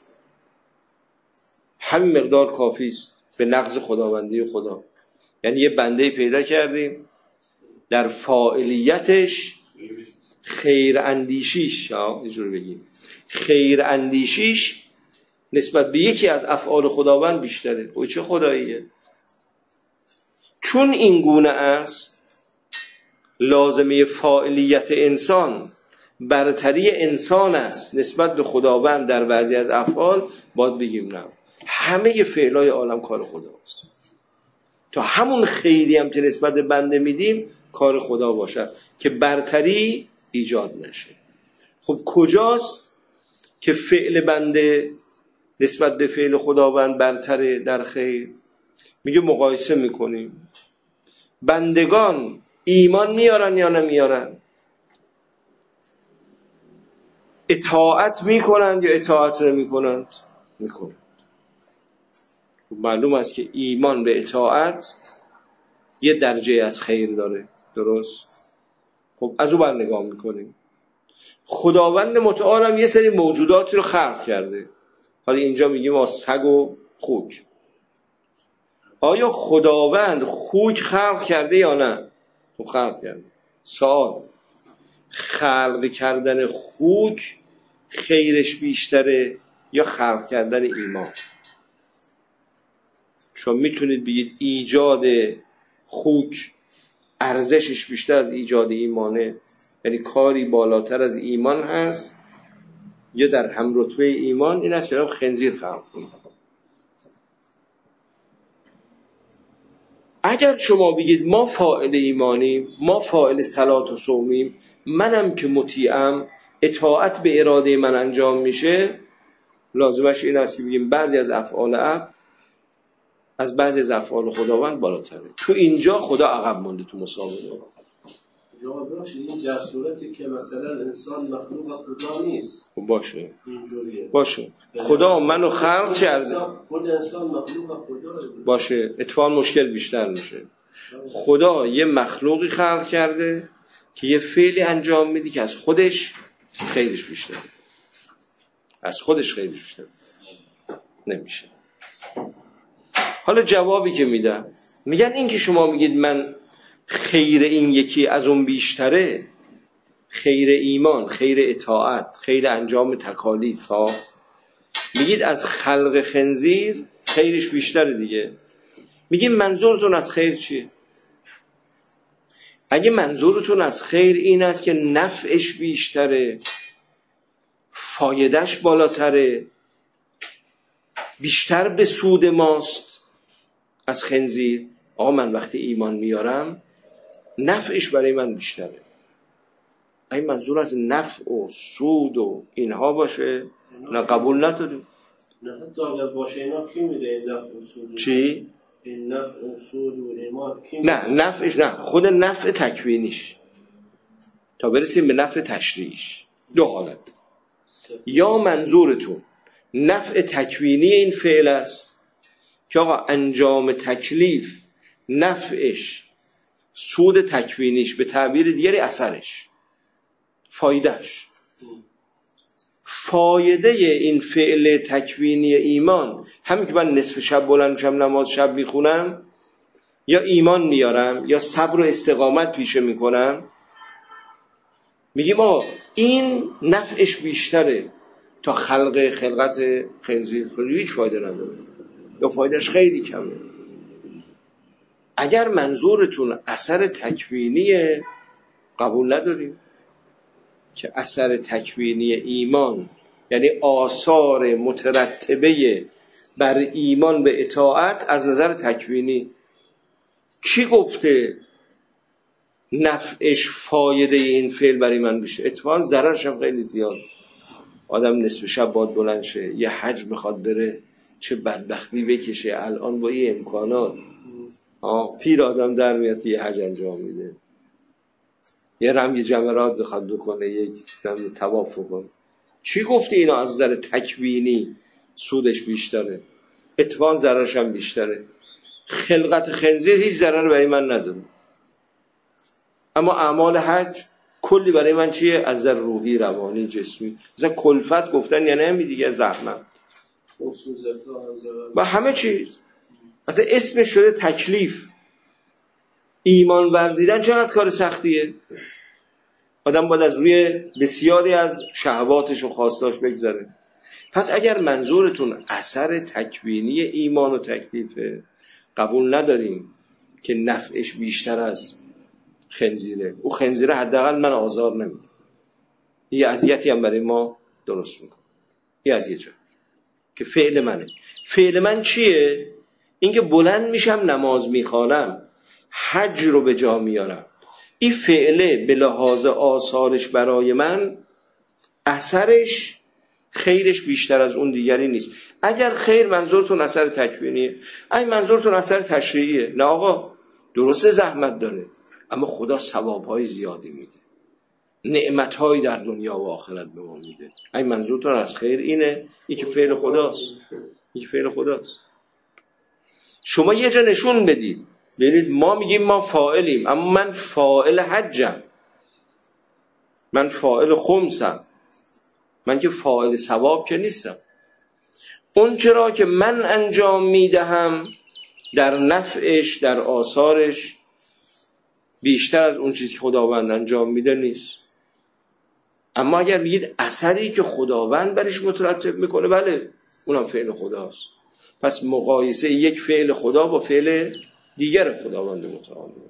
همین مقدار کافی است به نقض خداوندی خدا. یعنی یه بنده‌ای پیدا کردیم در فاعلیتش خیر اندیشیش، یا اینجور بگیم خیر اندیشیش نسبت به یکی از افعال خداوند بیشتره. او چه خداییه؟ چون این گونه است، لازمه فاعلیت انسان برتری انسان است نسبت به خداوند در بعضی از افعال. باید بگیم نه، همه فعلای عالم کار خداست، تا همون خیری هم که نسبت به بنده میدیم کار خدا باشد که برتری ایجاد نشه. خب کجاست که فعل بنده نسبت به فعل خداوند برتره در خیر؟ میگه مقایسه میکنیم بندگان ایمان میارن یا نمیارن، اطاعت میکنن یا اطاعت نمیکنن؟ میکنن. معلوم است که ایمان به اطاعت یه درجه از خیر داره، درست؟ خب از اون بر نگاه میکنیم. خداوند متعال هم یه سری موجوداتی رو خلق کرده. حالا اینجا میگیم ما سگ و خوک. آیا خداوند خوک خلق کرده یا نه؟ تو خلق کرده. سوال، خلق کردن خوک خیرش بیشتره یا خلق کردن ایمان؟ چون میتونید بگید ایجاد خوک ارزشش بیشتر از ایجاد ایمانه، یعنی کاری بالاتر از ایمان هست یا در هم رتبه ایمان، این است که خنزیر خلق کنید. اگر شما بگید ما فاعل ایمانیم، ما فاعل صلات و صومیم، منم که مطیعم، اطاعت به اراده من انجام میشه، لازمش این است که بگیم بعضی از افعال اب از بعضی از افعال خداوند بالاتره. تو اینجا خدا عقب مونده تو مسابقه. جواب باشه این در صورتی که مثلا انسان مخلوق خدا نیست. باشه اینجوریه. باشه خدا منو خلق کرده، خود انسان مخلوق خدا باشه اتفاقا مشکل بیشتر میشه. خدا یه مخلوقی خلق کرده که یه فعلی انجام میده که از خودش خیرش بیشتر، از خودش خیرش بیشتر نمیشه. حالا جوابی که میدن، میگن این که شما میگید من خیر این یکی از اون بیشتره، خیر ایمان، خیر اطاعت، خیر انجام تکالیف ها، میگید از خلق خنزیر خیرش بیشتره دیگه. میگیم منظورتون از خیر چیه؟ اگه منظورتون از خیر این است که نفعش بیشتره، فایدهش بالاتره، بیشتر به سود ماست از خنزیر، آقا من وقتی ایمان میارم نفعش برای من بیشتره. این منظور از نفع و سود و اینها باشه نه قبول نداریم. نه حتی اگر باشه اینا کی میده این نفع و سود؟ چی؟ این نفع و سود و ایمان کی؟ نه نفعش نه، خود نفع تکوینیش تا برسیم به نفع تشریعیش. دو حالت، یا منظورتون نفع تکوینی این فعل است که آقا انجام تکلیف نفعش، سود تکوینیش، به تعبیر دیگری اثرش، فایدهش. فایده این فعل تکوینی ایمان همین که من نصف شب بلند میشم نماز شب میخونم یا ایمان میارم یا صبر و استقامت پیشه میکنم، میگیم آقا این نفعش بیشتره تا خلق خلقت خنزیر. خنزیر هیچ فایده نداره یا فایدهش خیلی کمه. اگر منظورتون اثر تکوینیه قبول نداریم، که اثر تکوینی ایمان یعنی آثار مترتبه بر ایمان به اطاعت از نظر تکوینی، کی گفته نفعش فایده این فعل برای من بشه؟ اتفاقا ضررش هم خیلی زیاد. آدم نصف شب باد بلند شه، یه حج بخواد بره، چه بدبختی بکشه الان با این امکانات. آه پیر آدم در میاد یه حج انجام میده، یه رمی جمرات بخواد بکنه، یک رمی طواف بکنه. چی گفته اینا از نظر تکوینی سودش بیشتره؟ اتفاقا ضررش هم بیشتره. خلقت خنزیر هیچ ضرر برای من نداره، اما اعمال حج کلی برای من چیه؟ از نظر روحی، روانی، جسمی. مثلا کلفت گفتن یعنی همین دیگه، زحمت و همه چیز. مثلا اسمش شده تکلیف. ایمان ورزیدن چقدر کار سختیه. آدم باید از روی بسیاری از شهواتش و خواستاش بگذره. پس اگر منظورتون اثر تکوینی ایمان و تکلیفه، قبول نداریم که نفعش بیشتر از خنزیره. او خنزیره حداقل من آزار نمیده، یه اذیتی هم برای ما درست میکنه، یه از یه جا که فعل منه. فعل من چیه؟ اینکه بلند میشم نماز میخوانم، حج رو به جا میارم. این فعله به لحاظ آثارش برای من اثرش، خیرش بیشتر از اون دیگری نیست. اگر خیر منظورتون اثر تکوینیه، اگه منظورتون اثر تشریعیه، نه آقا درسته زحمت داره اما خدا ثوابهای زیادی میده، نعمتهایی در دنیا و آخرت به ما میده. اگه منظورتون از خیر اینه، این که فعل خداست، این که فعل خداست. شما یه جا نشون بدید، ببینید ما میگیم ما فاعلیم، اما من فاعل حجم، من فاعل خمسم، من که فاعل ثواب که نیستم. اون چرا که من انجام میدهم در نفعش، در آثارش بیشتر از اون چیزی که خداوند انجام میده نیست. اما اگر بگید اثری که خداوند برش مترتب میکنه، بله اونم فعل خداست. پس مقایسه یک فعل خدا با فعل دیگر خداوند متعال.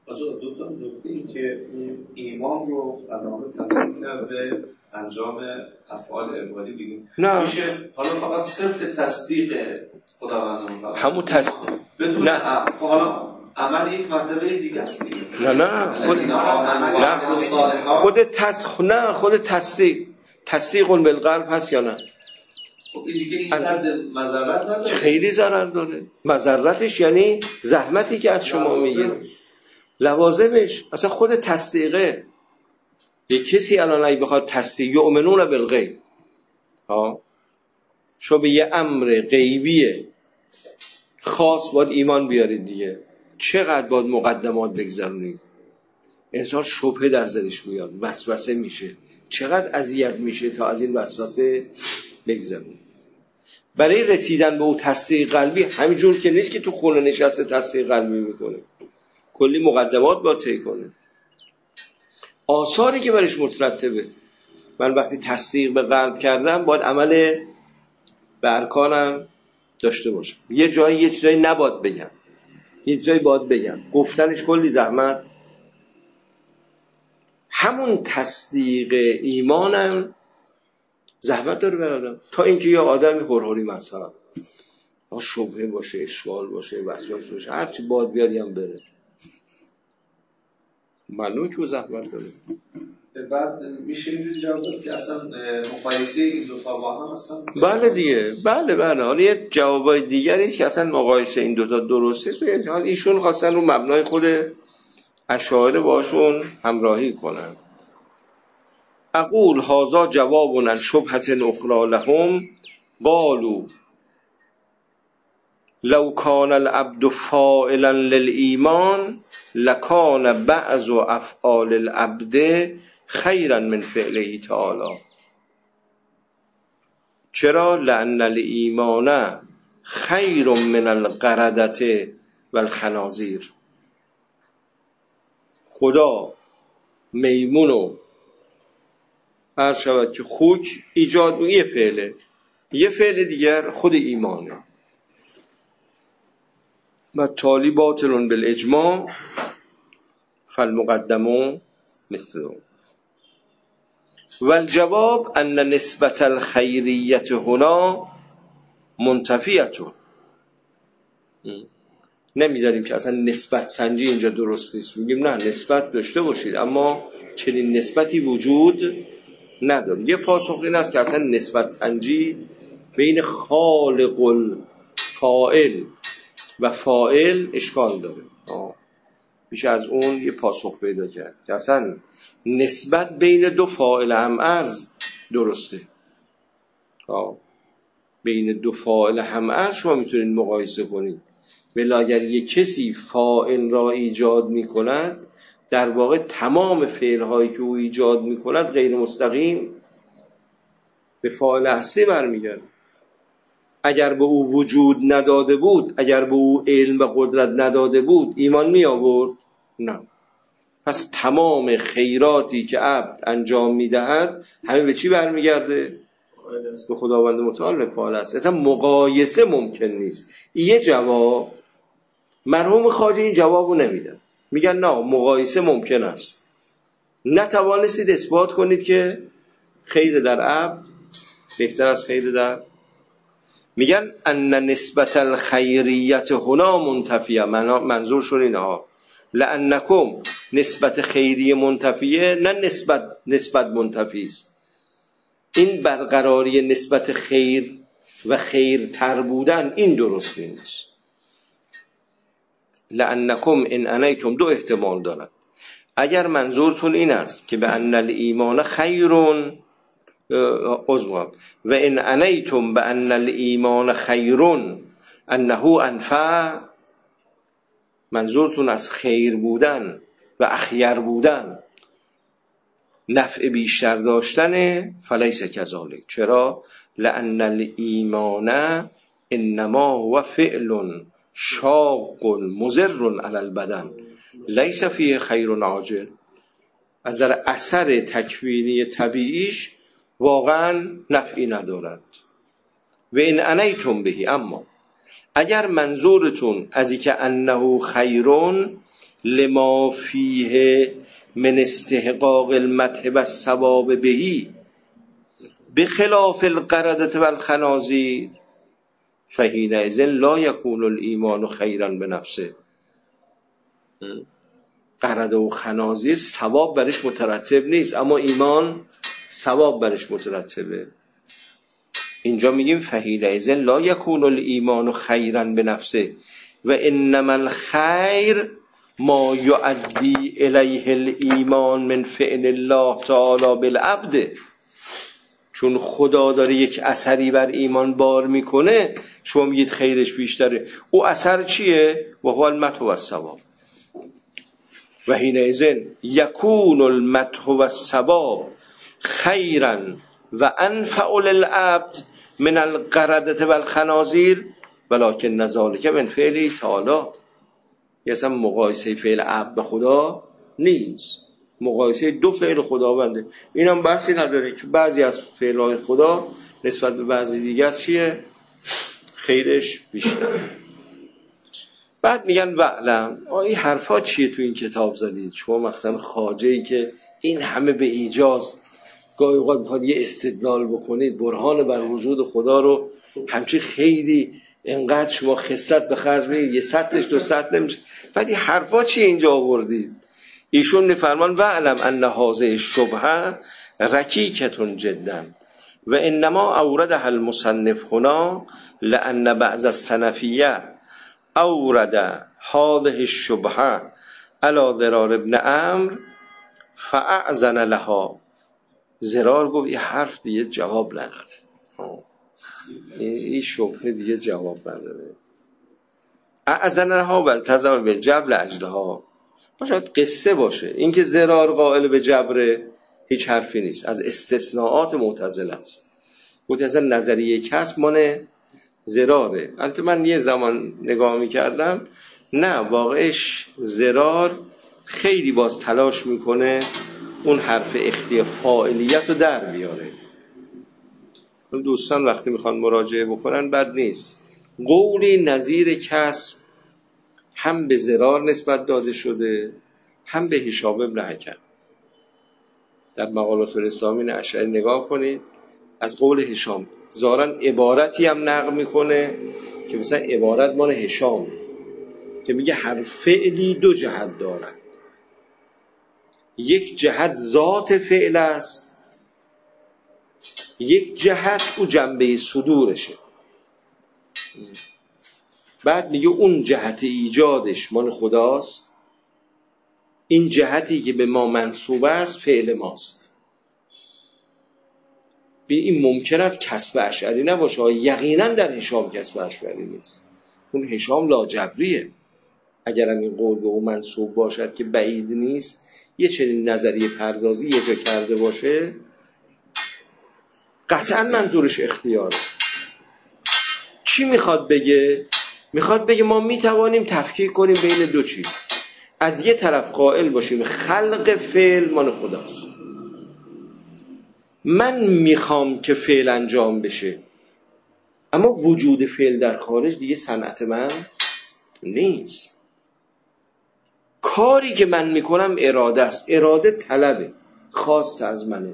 آجا دو تا نکته این که ایمان رو علامه تفسیر کرده انجام افعال عبادی بگیم نه میشه حالا فقط صرف تصدیق خداوند همون تصدیق بدون نه ام... حالا عمل یک مرتبه دیگه است دیگه نه نه خود نه خود تص نه خود تصدیق تصدیق بالقلب هست یا نه؟ خب این دیگه این حد مضرت نداره. خیلی ضرر داره. مضرتش یعنی زحمتی که از شما میگیره، لوازمش. اصلا خود تصدیقه. یک کسی الان اگه بخواد تصدیق یؤمنون بالغیب، ها شو به یه امر غیبیه خاص باید ایمان بیارید دیگه، چقدر باید مقدمات بگذرونید. انسان شبهه در ذهنش میاد، وسوسه میشه، چقدر اذیت میشه تا از این وسوسه بگذرونید. برای رسیدن به اون تصدیق قلبی همینجور که نیست که تو خونه نشسته تصدیق قلبی میکنه، کلی مقدمات باید طی کنه، آثاری که برش مترتبه. من وقتی تصدیق به قلب کردم باید عمل به ارکانم داشته باشم. یه جایی یه چیزایی نباید بگم، یه چیزایی باید بگم، گفتنش کلی زحمت. همون تصدیق ایمانم زحمت داره برادم، تا اینکه یه آدمی هرهری مثلا شبهه باشه، اشکال باشه، وسواس باشه، هرچی باید بیادیم بره، معلومه که زحمت داره. بعد میشه اینجوری جواب داد که اصلا مقایسه این دو تا با هم اصلا بله دیگه، بله بله. حالا یه جوابای دیگری است که اصلا مقایسه این دو تا درسته است. حالا ایشون خواستن رو مبنای خود اشاعره باشون همراهی کنن. اقول هذا جواب عن شبهة اخرى لهم قالوا لو كان العبد فاعلا للإيمان لكان بعض افعال العبد خیرا من فعله تعالی. چرا؟ لأن الایمان خیر من القردة والخنازیر. خدا میمونو هر شود که خوک ایجاد و یه فعله، یه فعل دیگر خود ایمانه. و تالی باطلون بالاجماع فالمقدمون مثله. والجواب ان نسبت الخیریت هنا منتفیتون. نمیداریم که اصلا نسبت سنجی اینجا درست نیست، میگیم نه نسبت داشته باشید، اما چنین نسبتی وجود نداره. یه پاسخ این است که اصلا نسبت سنجی بین خالق الفاعل و فاعل اشکال داره. آه. میشه از اون یه پاسخ پیدا کرد که اصلا نسبت بین دو فاعل هم ارز درسته. آه. بین دو فاعل هم ارز شما میتونید مقایسه کنید. ولی اگر یک کسی فاعل را ایجاد میکند، در واقع تمام فعلهایی که او ایجاد میکند غیر مستقیم به فاعل اصلی برمیگرده. اگر به او وجود نداده بود، اگر به او علم و قدرت نداده بود، ایمان می آورد؟ نه. پس تمام خیراتی که عبد انجام میدهد همه به چی برمیگرده؟ به خداوند متعال فاعل است. اصلا مقایسه ممکن نیست. یه جواب مرحوم خواجه این جوابو نمیدن، میگن نه مقایسه ممکن است. نتوانستید اثبات کنید که خیر در عبد بهتر از خیر در، میگن ان نسبت الخیریت هنا منتفیه. منظورشون اینه ها لانکم نسبت خیریه منتفیه، نه نسبت نسبت منتفی است. این برقراری نسبت خیر و خیرتر بودن این درست نیست. لانکم ان انیتم دو احتمال دارد. اگر منظورتون این است که به ان الایمان خیرون عضوام و ان انیتم به ان الایمان خیرون انه انفع، منظورتون از خیر بودن و اخیر بودن نفع بیشتر داشتن، فلیس کذالک. چرا؟ لان الایمان انما هو فعل شاق مضر علی البدن لیس فیه خیر عاجل. از در اثر تکوینی طبیعیش واقعا نفعی ندارد. و این انیتم بهی، اما اگر منظورتون از اینکه انه خیرون لما فیه من استحقاق المدح و الثواب بهی بخلاف القردة و الخنازیر فحینئذ لا یکون الایمان خیرا بنفسه. قرده و خنازیر ثواب برش مترتب نیست، اما ایمان ثواب برش مترتبه. اینجا میگیم فحینئذ لا یکون الایمان خیرا بنفسه و انما الخیر ما یؤدی الیه الایمان من فعل الله تعالی بالعبد. چون خدا داره یک اثری بر ایمان بار میکنه، شما میگید خیرش بیشتره. او اثر چیه؟ و هو المدح و الثواب. و حینئذ یکون المدح و الثواب خیرا و انفع للعبد من القردة و الخنازیر ولکن ذلک من فعل تعالی. یه اصلا مقایسه فعل عبد به خدا نیست، مقایسه دو فعل خداونده. این هم بحثی نداره که بعضی از فعلهای خدا نسبت به بعضی دیگر چیه؟ خیرش بیشتر. بعد میگن وعلم. این حرفا چیه تو این کتاب زدید شما؟ مثلا خواجه‌ای که این همه به ایجاز گاهی اوقات میخواد یه استدلال بکنید، برهان بر وجود خدا رو همچی خیلی انقدر شما خصت به خرج میدید، یه سطرش دو سطر نمیشه. بعد این حرفا چیه اینجا آوردید؟ ایشون میفرمان وعلم ان هذه الشبهه رکیکه جدا و انما اوردها المصنف هنا لان بعض السنفیه اورد هذه الشبهه علی ضرار ابن عمرو فاعزن لها. ضرار گفت این حرف دیگه جواب نداره، این شبهه دیگه جواب نداره. اعزن لها و التزم بالجبر اجلها. شاید قصه باشه، این که ضرار قائل به جبر هیچ حرفی نیست، از استثناءات معتزله است. معتزله نظریه کسب مانه ضراره. البته من یه زمان نگاه میکردم نه، واقعش ضرار خیلی باز تلاش میکنه اون حرف اخلی فاعلیت رو در بیاره. دوستان وقتی میخوان مراجعه بکنن بد نیست قولی نظیر کسب هم به ضرار نسبت داده شده هم به هشام ابن حکم. در مقالات الاسلامین اشعری نگاه کنید، از قول هشام ظاهراً عبارتی هم نقل میکنه که مثلا عبارت مال هشام که میگه هر فعلی دو جهت دارد، یک جهت ذات فعل است، یک جهت او جنبه صدورشه. بعد میگه اون جهت ایجادش مال خداست، این جهتی که به ما منسوب است فعل ماست. به این ممکن است کسب اشعری نباشه، یقینا در هشام کسب اشعری نیست، چون هشام لاجبریه. اگر این قول به او منسوب باشد که بعید نیست یه چنین نظریه پردازی یه جا کرده باشه، قطعا منظورش اختیاره. چی میخواد بگه؟ میخواد بگه ما میتوانیم تفکیک کنیم بین دو چیز. از یه طرف قائل باشیم خلق فعل مال خداست، من میخوام که فعل انجام بشه، اما وجود فعل در خارج دیگه صنعت من نیست. کاری که من میکنم اراده است، اراده طلبه، خواست از منه.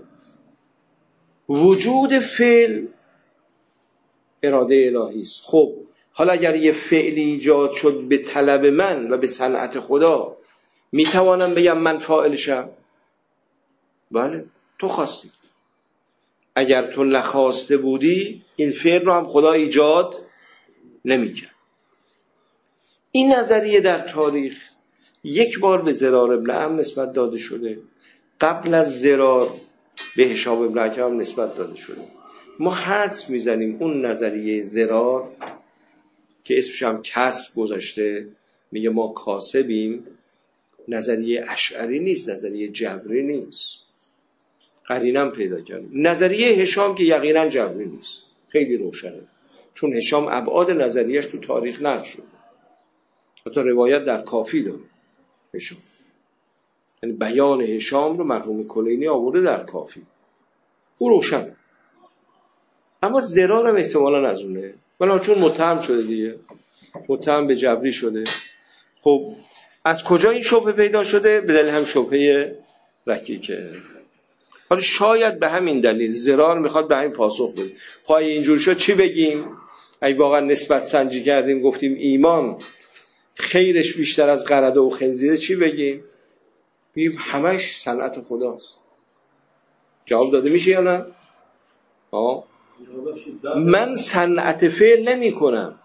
وجود فعل اراده الهی است. خب حالا اگر یه فعلی ایجاد شد به طلب من و به صنعت خدا، میتوانم بگم من فاعلشم؟ بله، تو خواستی. اگر تو نخواسته بودی این فعل رو هم خدا ایجاد نمیکرد. این نظریه در تاریخ یک بار به ضرار ابن عمرو نسبت داده شده، قبل از ضرار به هشام ابن حکم نسبت داده شده. ما حدس میزنیم اون نظریه ضرار که اسمش هم کسب گذاشته، میگه ما کاسبیم، نظریه اشعری نیست، نظریه جبری نیست. قرینم پیدا کردیم. نظریه هشام که یقینا جبری نیست، خیلی روشنه، چون هشام ابعاد نظریهش تو تاریخ نقل شد، حتی روایت در کافی داره هشام، یعنی بیان هشام رو مرحوم کلینی آورده در کافی، او روشن. اما ضرار هم احتمالاً از اونه، ولی چون متهم شده دیگه، متهم به جبری شده. خب از کجا این شبهه پیدا شده؟ به دلیل هم شبهه رکیکه. حالا شاید به همین دلیل زرار میخواد به همین پاسخ بده. خب اینجور شد چی بگیم؟ اگه واقعا نسبت سنجی کردیم گفتیم ایمان خیرش بیشتر از قرده و خنزیره، چی بگیم؟ بگیم همش صنعت خداست. جواب داده میشه یا نه؟ آه. من صنعت فعل نمی کنم،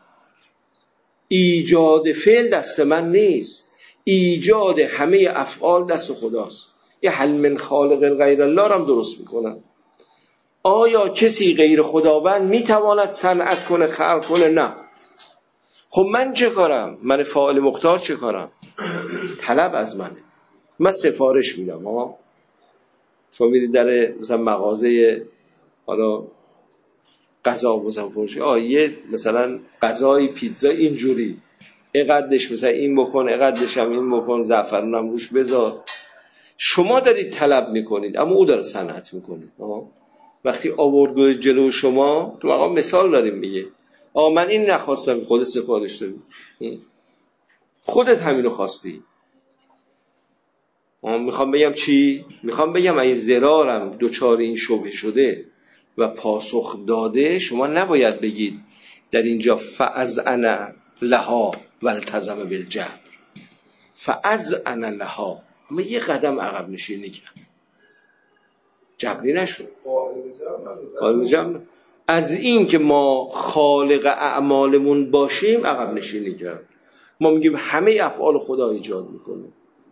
ایجاد فعل دست من نیست، ایجاد همه افعال دست خداست. یه حل من خالق غیر الله رو هم درست میکنم. آیا کسی غیر خداوند میتواند صنعت کنه، خلق کنه؟ نه. خب من چه کارم؟ من فاعل مختار چه کارم؟ طلب از منه، من سفارش میدم. ها شما میرید در مثلا مغازه حالا غذا بزنید، آ یه مثلا غذای پیتزا اینجوری اینقدرش مثلا این بکن، اینقدرش هم این بکن، زعفران هم روش بذار. شما دارید طلب میکنید اما او داره صنعت میکنه. وقتی آورد جلو شما، تو مقام مثال داریم میگه آقا من این نخواستم، خودت سفارش دادی، خودت همینو خواستی. میخوام بگم چی؟ میخوام بگم ای زرارم دوچار این شبهه شده و پاسخ داده، شما نباید بگید در اینجا فاذعن لها والتزم بالجبر. فاذعن لها اما یه قدم عقب نشینی کرد، جبری نشد. قائل جبر از این که ما خالق اعمالمون باشیم عقب نشینی کرد. ما میگیم همه افعال خدا ایجاد میکنه،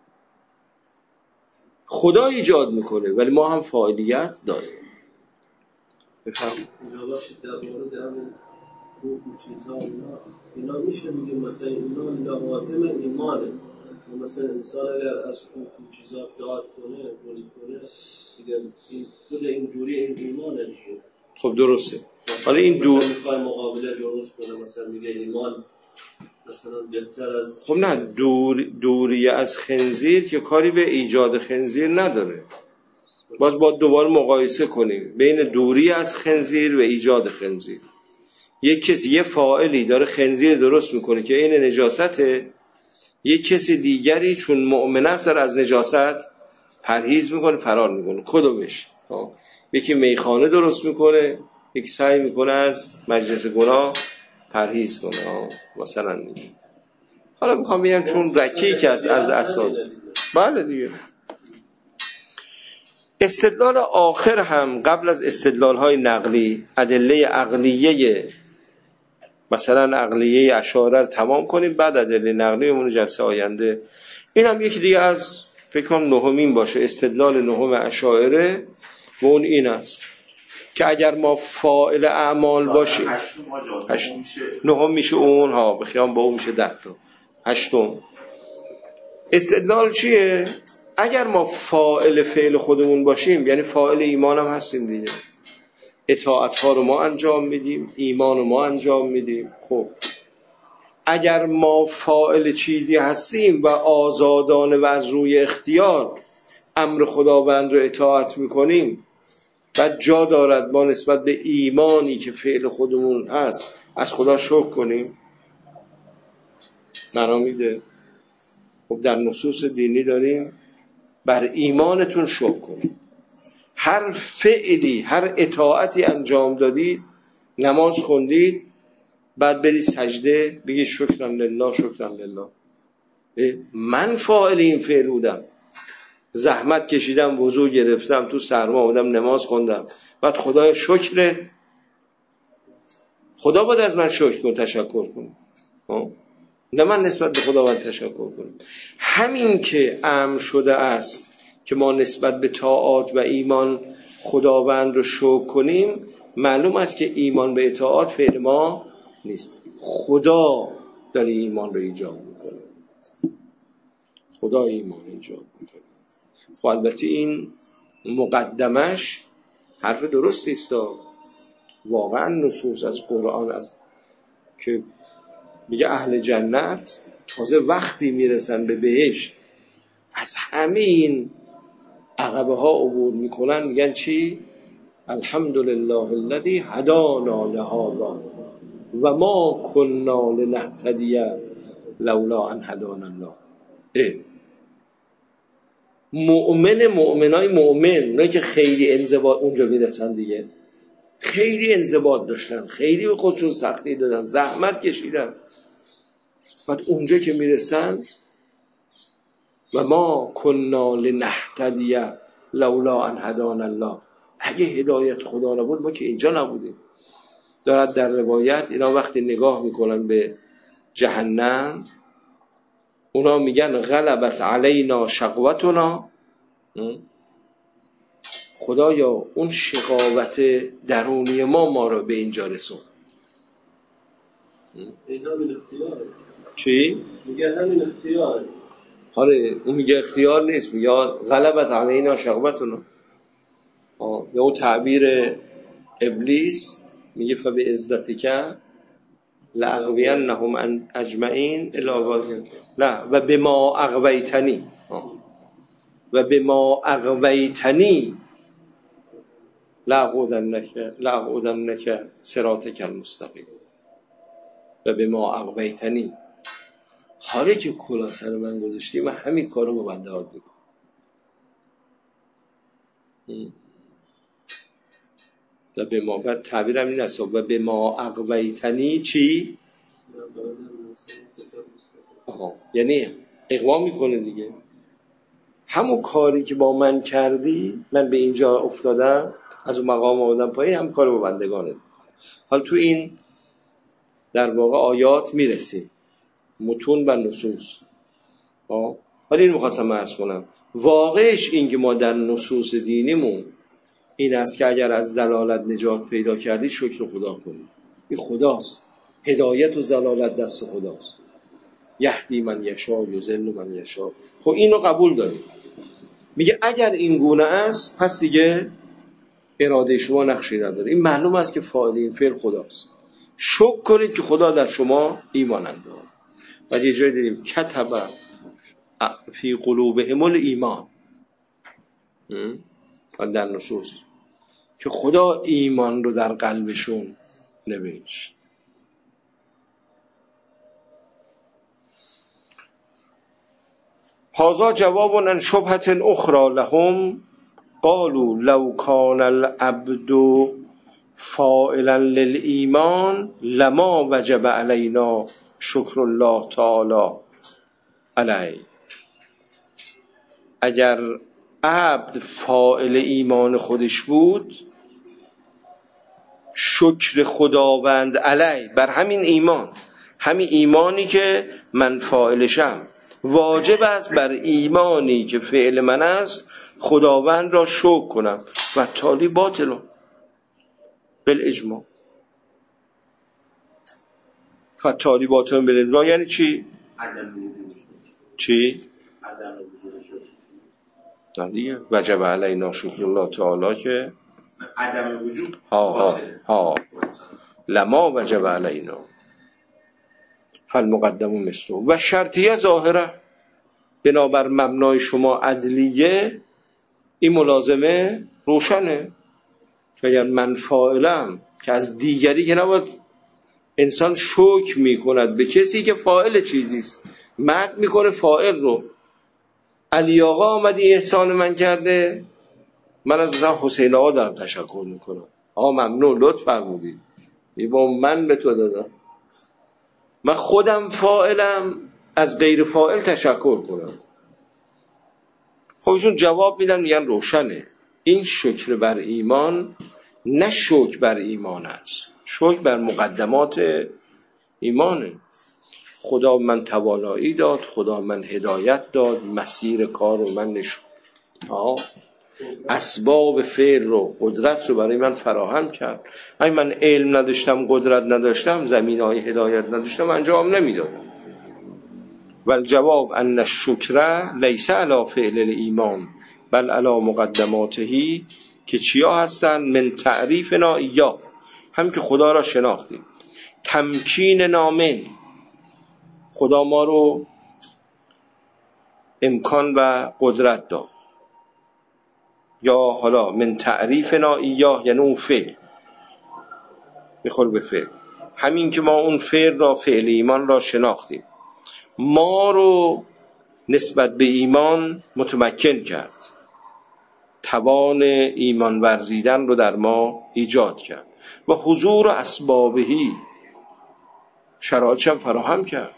خدا ایجاد میکنه، ولی ما هم فاعلیت داریم. بفرمایید. اینجا باشید در مورد همون خوب و چیزها اینا اینا میشه بگیم مثلا اینا لوازم ایمانه. مثلا انسان اگر از خوب و چیزها اطاعت کنه ولی کنه دیگه این خود اینجوری این ایمانه دیگه. خب درسته. حالا این دور میخوای مقابله درست کنه، مثلا میگه ایمان مثلا بهتر از، خب نه، دور دوری از خنزیر که کاری به ایجاد خنزیر نداره. باز با دوباره مقایسه کنیم بین دوری از خنزیر و ایجاد خنزیر. یک کسی یه فاعلی داره خنزیر درست میکنه که این نجاسته، یک کسی دیگری چون مؤمن است داره از نجاست پرهیز میکنه، فرار میکنه. کدومش؟ یکی میخانه درست میکنه، یکی سعی میکنه از مجلس گناه پرهیز کنه مثلا. حالا میخوام بگم چون رکیک است از اساس. بله دیگه. استدلال آخر هم قبل از استدلال‌های نقلی، ادله عقلیه، مثلا عقلیه اشاعره رو تمام کنیم، بعد ادله نقلی اون جلسه آینده. این هم یکی دیگه از فکر کنم نهمین باشه، استدلال نهم اشاعره و اون این است که اگر ما فاعل اعمال باشیم، هشتم نهم میشه اون ها، بخیام با اون میشه ده تا. هشتم استدلال چیه؟ اگر ما فاعل فعل خودمون باشیم، یعنی فاعل ایمان هم هستیم دیگه، اطاعت ها رو ما انجام میدیم، ایمان رو ما انجام میدیم. خب اگر ما فاعل چیزی هستیم و آزادانه و از روی اختیار امر خداوند رو اطاعت میکنیم و جا دارد ما نسبت به ایمانی که فعل خودمون هست از خدا شکر کنیم، معنا میده. خب در نصوص دینی داریم بر ایمانتون شکر کنید. هر فعلی، هر اطاعتی انجام دادید، نماز خوندید، بعد برید سجده بگید شکرم لله شکرم لله، من فاعل این فعل بودم، زحمت کشیدم، وضو گرفتم، تو سرما بودم، نماز خوندم، بعد خدای شکرت، خدا باید از من شکر کن، تشکر کن، نه من نسبت به خداوند تشکر کنم. همین که امر شده است که ما نسبت به طاعات و ایمان خداوند رو شکر کنیم، معلوم است که ایمان به اطاعت فعل ما نیست، خدا داره ایمان رو ایجاد میکنه، خدا ایمان ایجاد میکنه. خب البته این مقدمش حرف درستی است، واقعا نصوص از قرآن از که میگه اهل جنت تازه وقتی میرسن به بهشت از همه این عقبه ها عبور میکنن، میگن چی؟ الحمدلله الذی هدانا لهذا و ما كنا لنهتدی لولا ان هدانا الله مؤمن مؤمنای مؤمن، اونایی که خیلی انضباط اونجا میرسن دیگه، خیلی انضباط داشتن، خیلی به خودشون سختی دادن، زحمت کشیدن، بعد اونجا که میرسن و ما کنا لنهتدی لولا ان هدانا الله، اگه هدایت خدا نبود ما که اینجا نبودیم. دارد در روایت اینا وقتی نگاه میکنن به جهنم، اونا میگن غلبت علینا شقوتنا، خدایا اون شقاوت درونی ما ما رو به اینجا رسون. این همین اختیاره. چی؟ میگه همین اختیاره. آره اون میگه اختیار نیست، میگه غلبت علینا شقوتنا. آه یا اون تعبیر ابلیس میگه فبعزتک لأغوینهم اجمعین الا واحدا، لا و بما اغویتنی، و بما اغویتنی لأقعدنک لأقعدنک صراطک المستقیم، و بما اغویتنی، حالی که کلا سر من گذاشتی من همین کارو با بنده هات میکنم. و به ما بعد تعبیرم این است و به ما اغویتنی چی؟ آها یعنی اقوا میکنه دیگه، همون کاری که با من کردی من به اینجا افتادم، از اون مقام آمدم پایین، هم کار با بندگانه. حالا تو این در واقع آیات میرسیم، متون و نصوص. حالا این میخواستم عرض کنم واقعش این که ما در نصوص دینیمون این است که اگر از ضلالت نجات پیدا کردی شکر خدا کنی، این خداست، هدایت و ضلالت دست خداست، یهدی من یشاء یضل من یشاء. خب اینو قبول داریم. میگه اگر این گونه است پس دیگه اراده شما نقشی نداره، این معلوم است که فاعل این فعل خداست. شکر کنید که خدا در شما ایمان انداخت. بعد یه جای دیدیم کتب فی قلوبهم الایمان، در نصوص که خدا ایمان رو در قلبشون نوشت. هذا جواب عن شبهة اخرى لهم قالوا لو كان العبد فاعلا للایمان لما وجب علينا شکر الله تعالی علیه. اگر عبد فاعل ایمان خودش بود، شکر خداوند علیه بر همین ایمان، همین ایمانی که من فاعلشم، واجب است بر ایمانی که فعل من است خداوند را شکر کنم و تالی باطل بالاجماع. و تالی باطل بالاجماع یعنی چی؟ عدم وجود. چی؟ عدم وجود شد. نه دیگه وجب علینا شکر الله تعالی که عدم وجود ها ها ها لما وجب علینا فالمقدم مثله. و شرطیه ظاهره، بنابر مبنای شما عدلیه، این ملازمه روشنه. اگر من فاعلم که از دیگری که نباید انسان شکر میکند به کسی که فاعل چیزیست، مد میکنه فاعل رو. علی آقا آمدی احسان من کرده، من از مثلا حسین آقا دارم تشکر میکنم، آقا ممنون لطف فرمودید، با من به تو دادم. من خودم فاعلم، از غیر فاعل تشکر کنم. خودشون جواب میدن میگن روشنه، این شکر بر ایمان نه شکر بر ایمان است، شکر بر مقدمات ایمانه. خدا من توانایی داد، خدا من هدایت داد، مسیر کار رو من نشون، اسباب فعل رو، قدرت رو برای من فراهم کرد. اگه من علم نداشتم، قدرت نداشتم، زمینهای هدایت نداشتم، انجام نمیدادم. والجواب ان الشکر لیس علی فعل الایمان بل علی مقدماته، که چیا هستن؟ من تعریفنا ایاه، هم که خدا را شناختیم، تمکین نامن، خدا ما رو امکان و قدرت داد، یا حالا من تعریفنا ایاه یعنی اون فعل میخور به فعل، همین که ما اون فعل را، فعل ایمان را شناختیم، ما رو نسبت به ایمان متمکن کرد، توان ایمان ورزیدن رو در ما ایجاد کرد و حضور اسبابهی شرایطش هم فراهم کرد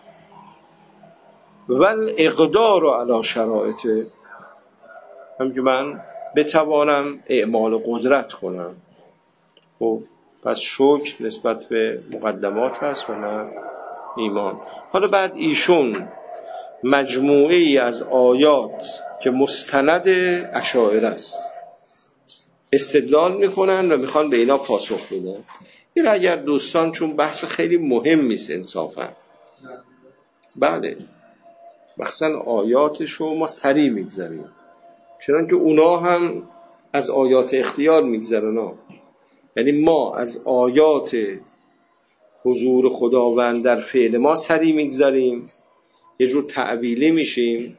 و الاقدار علی شرایطه، هم که من بتوانم اعمال قدرت کنم. خب پس شکر نسبت به مقدمات هست و نه ایمان. حالا بعد ایشون مجموعه ای از آیات که مستند اشاعره است استدلال میکنن و میخوان به اینا پاسخ بدن. این اگر دوستان، چون بحث خیلی مهمی است انصافا، بله مثلا آیاتشو ما سریع میگذاریم، چون که اونا هم از آیات اختیار میگذرن. یعنی ما از آیات حضور خداوند در فعل ما سریع میگذاریم، یه جور تعبیلی میشیم،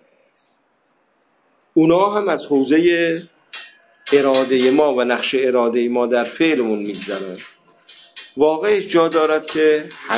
اونا هم از حوزه اراده ما و نقش اراده ما در فعلمون میگذرن. واقعش جا دارد که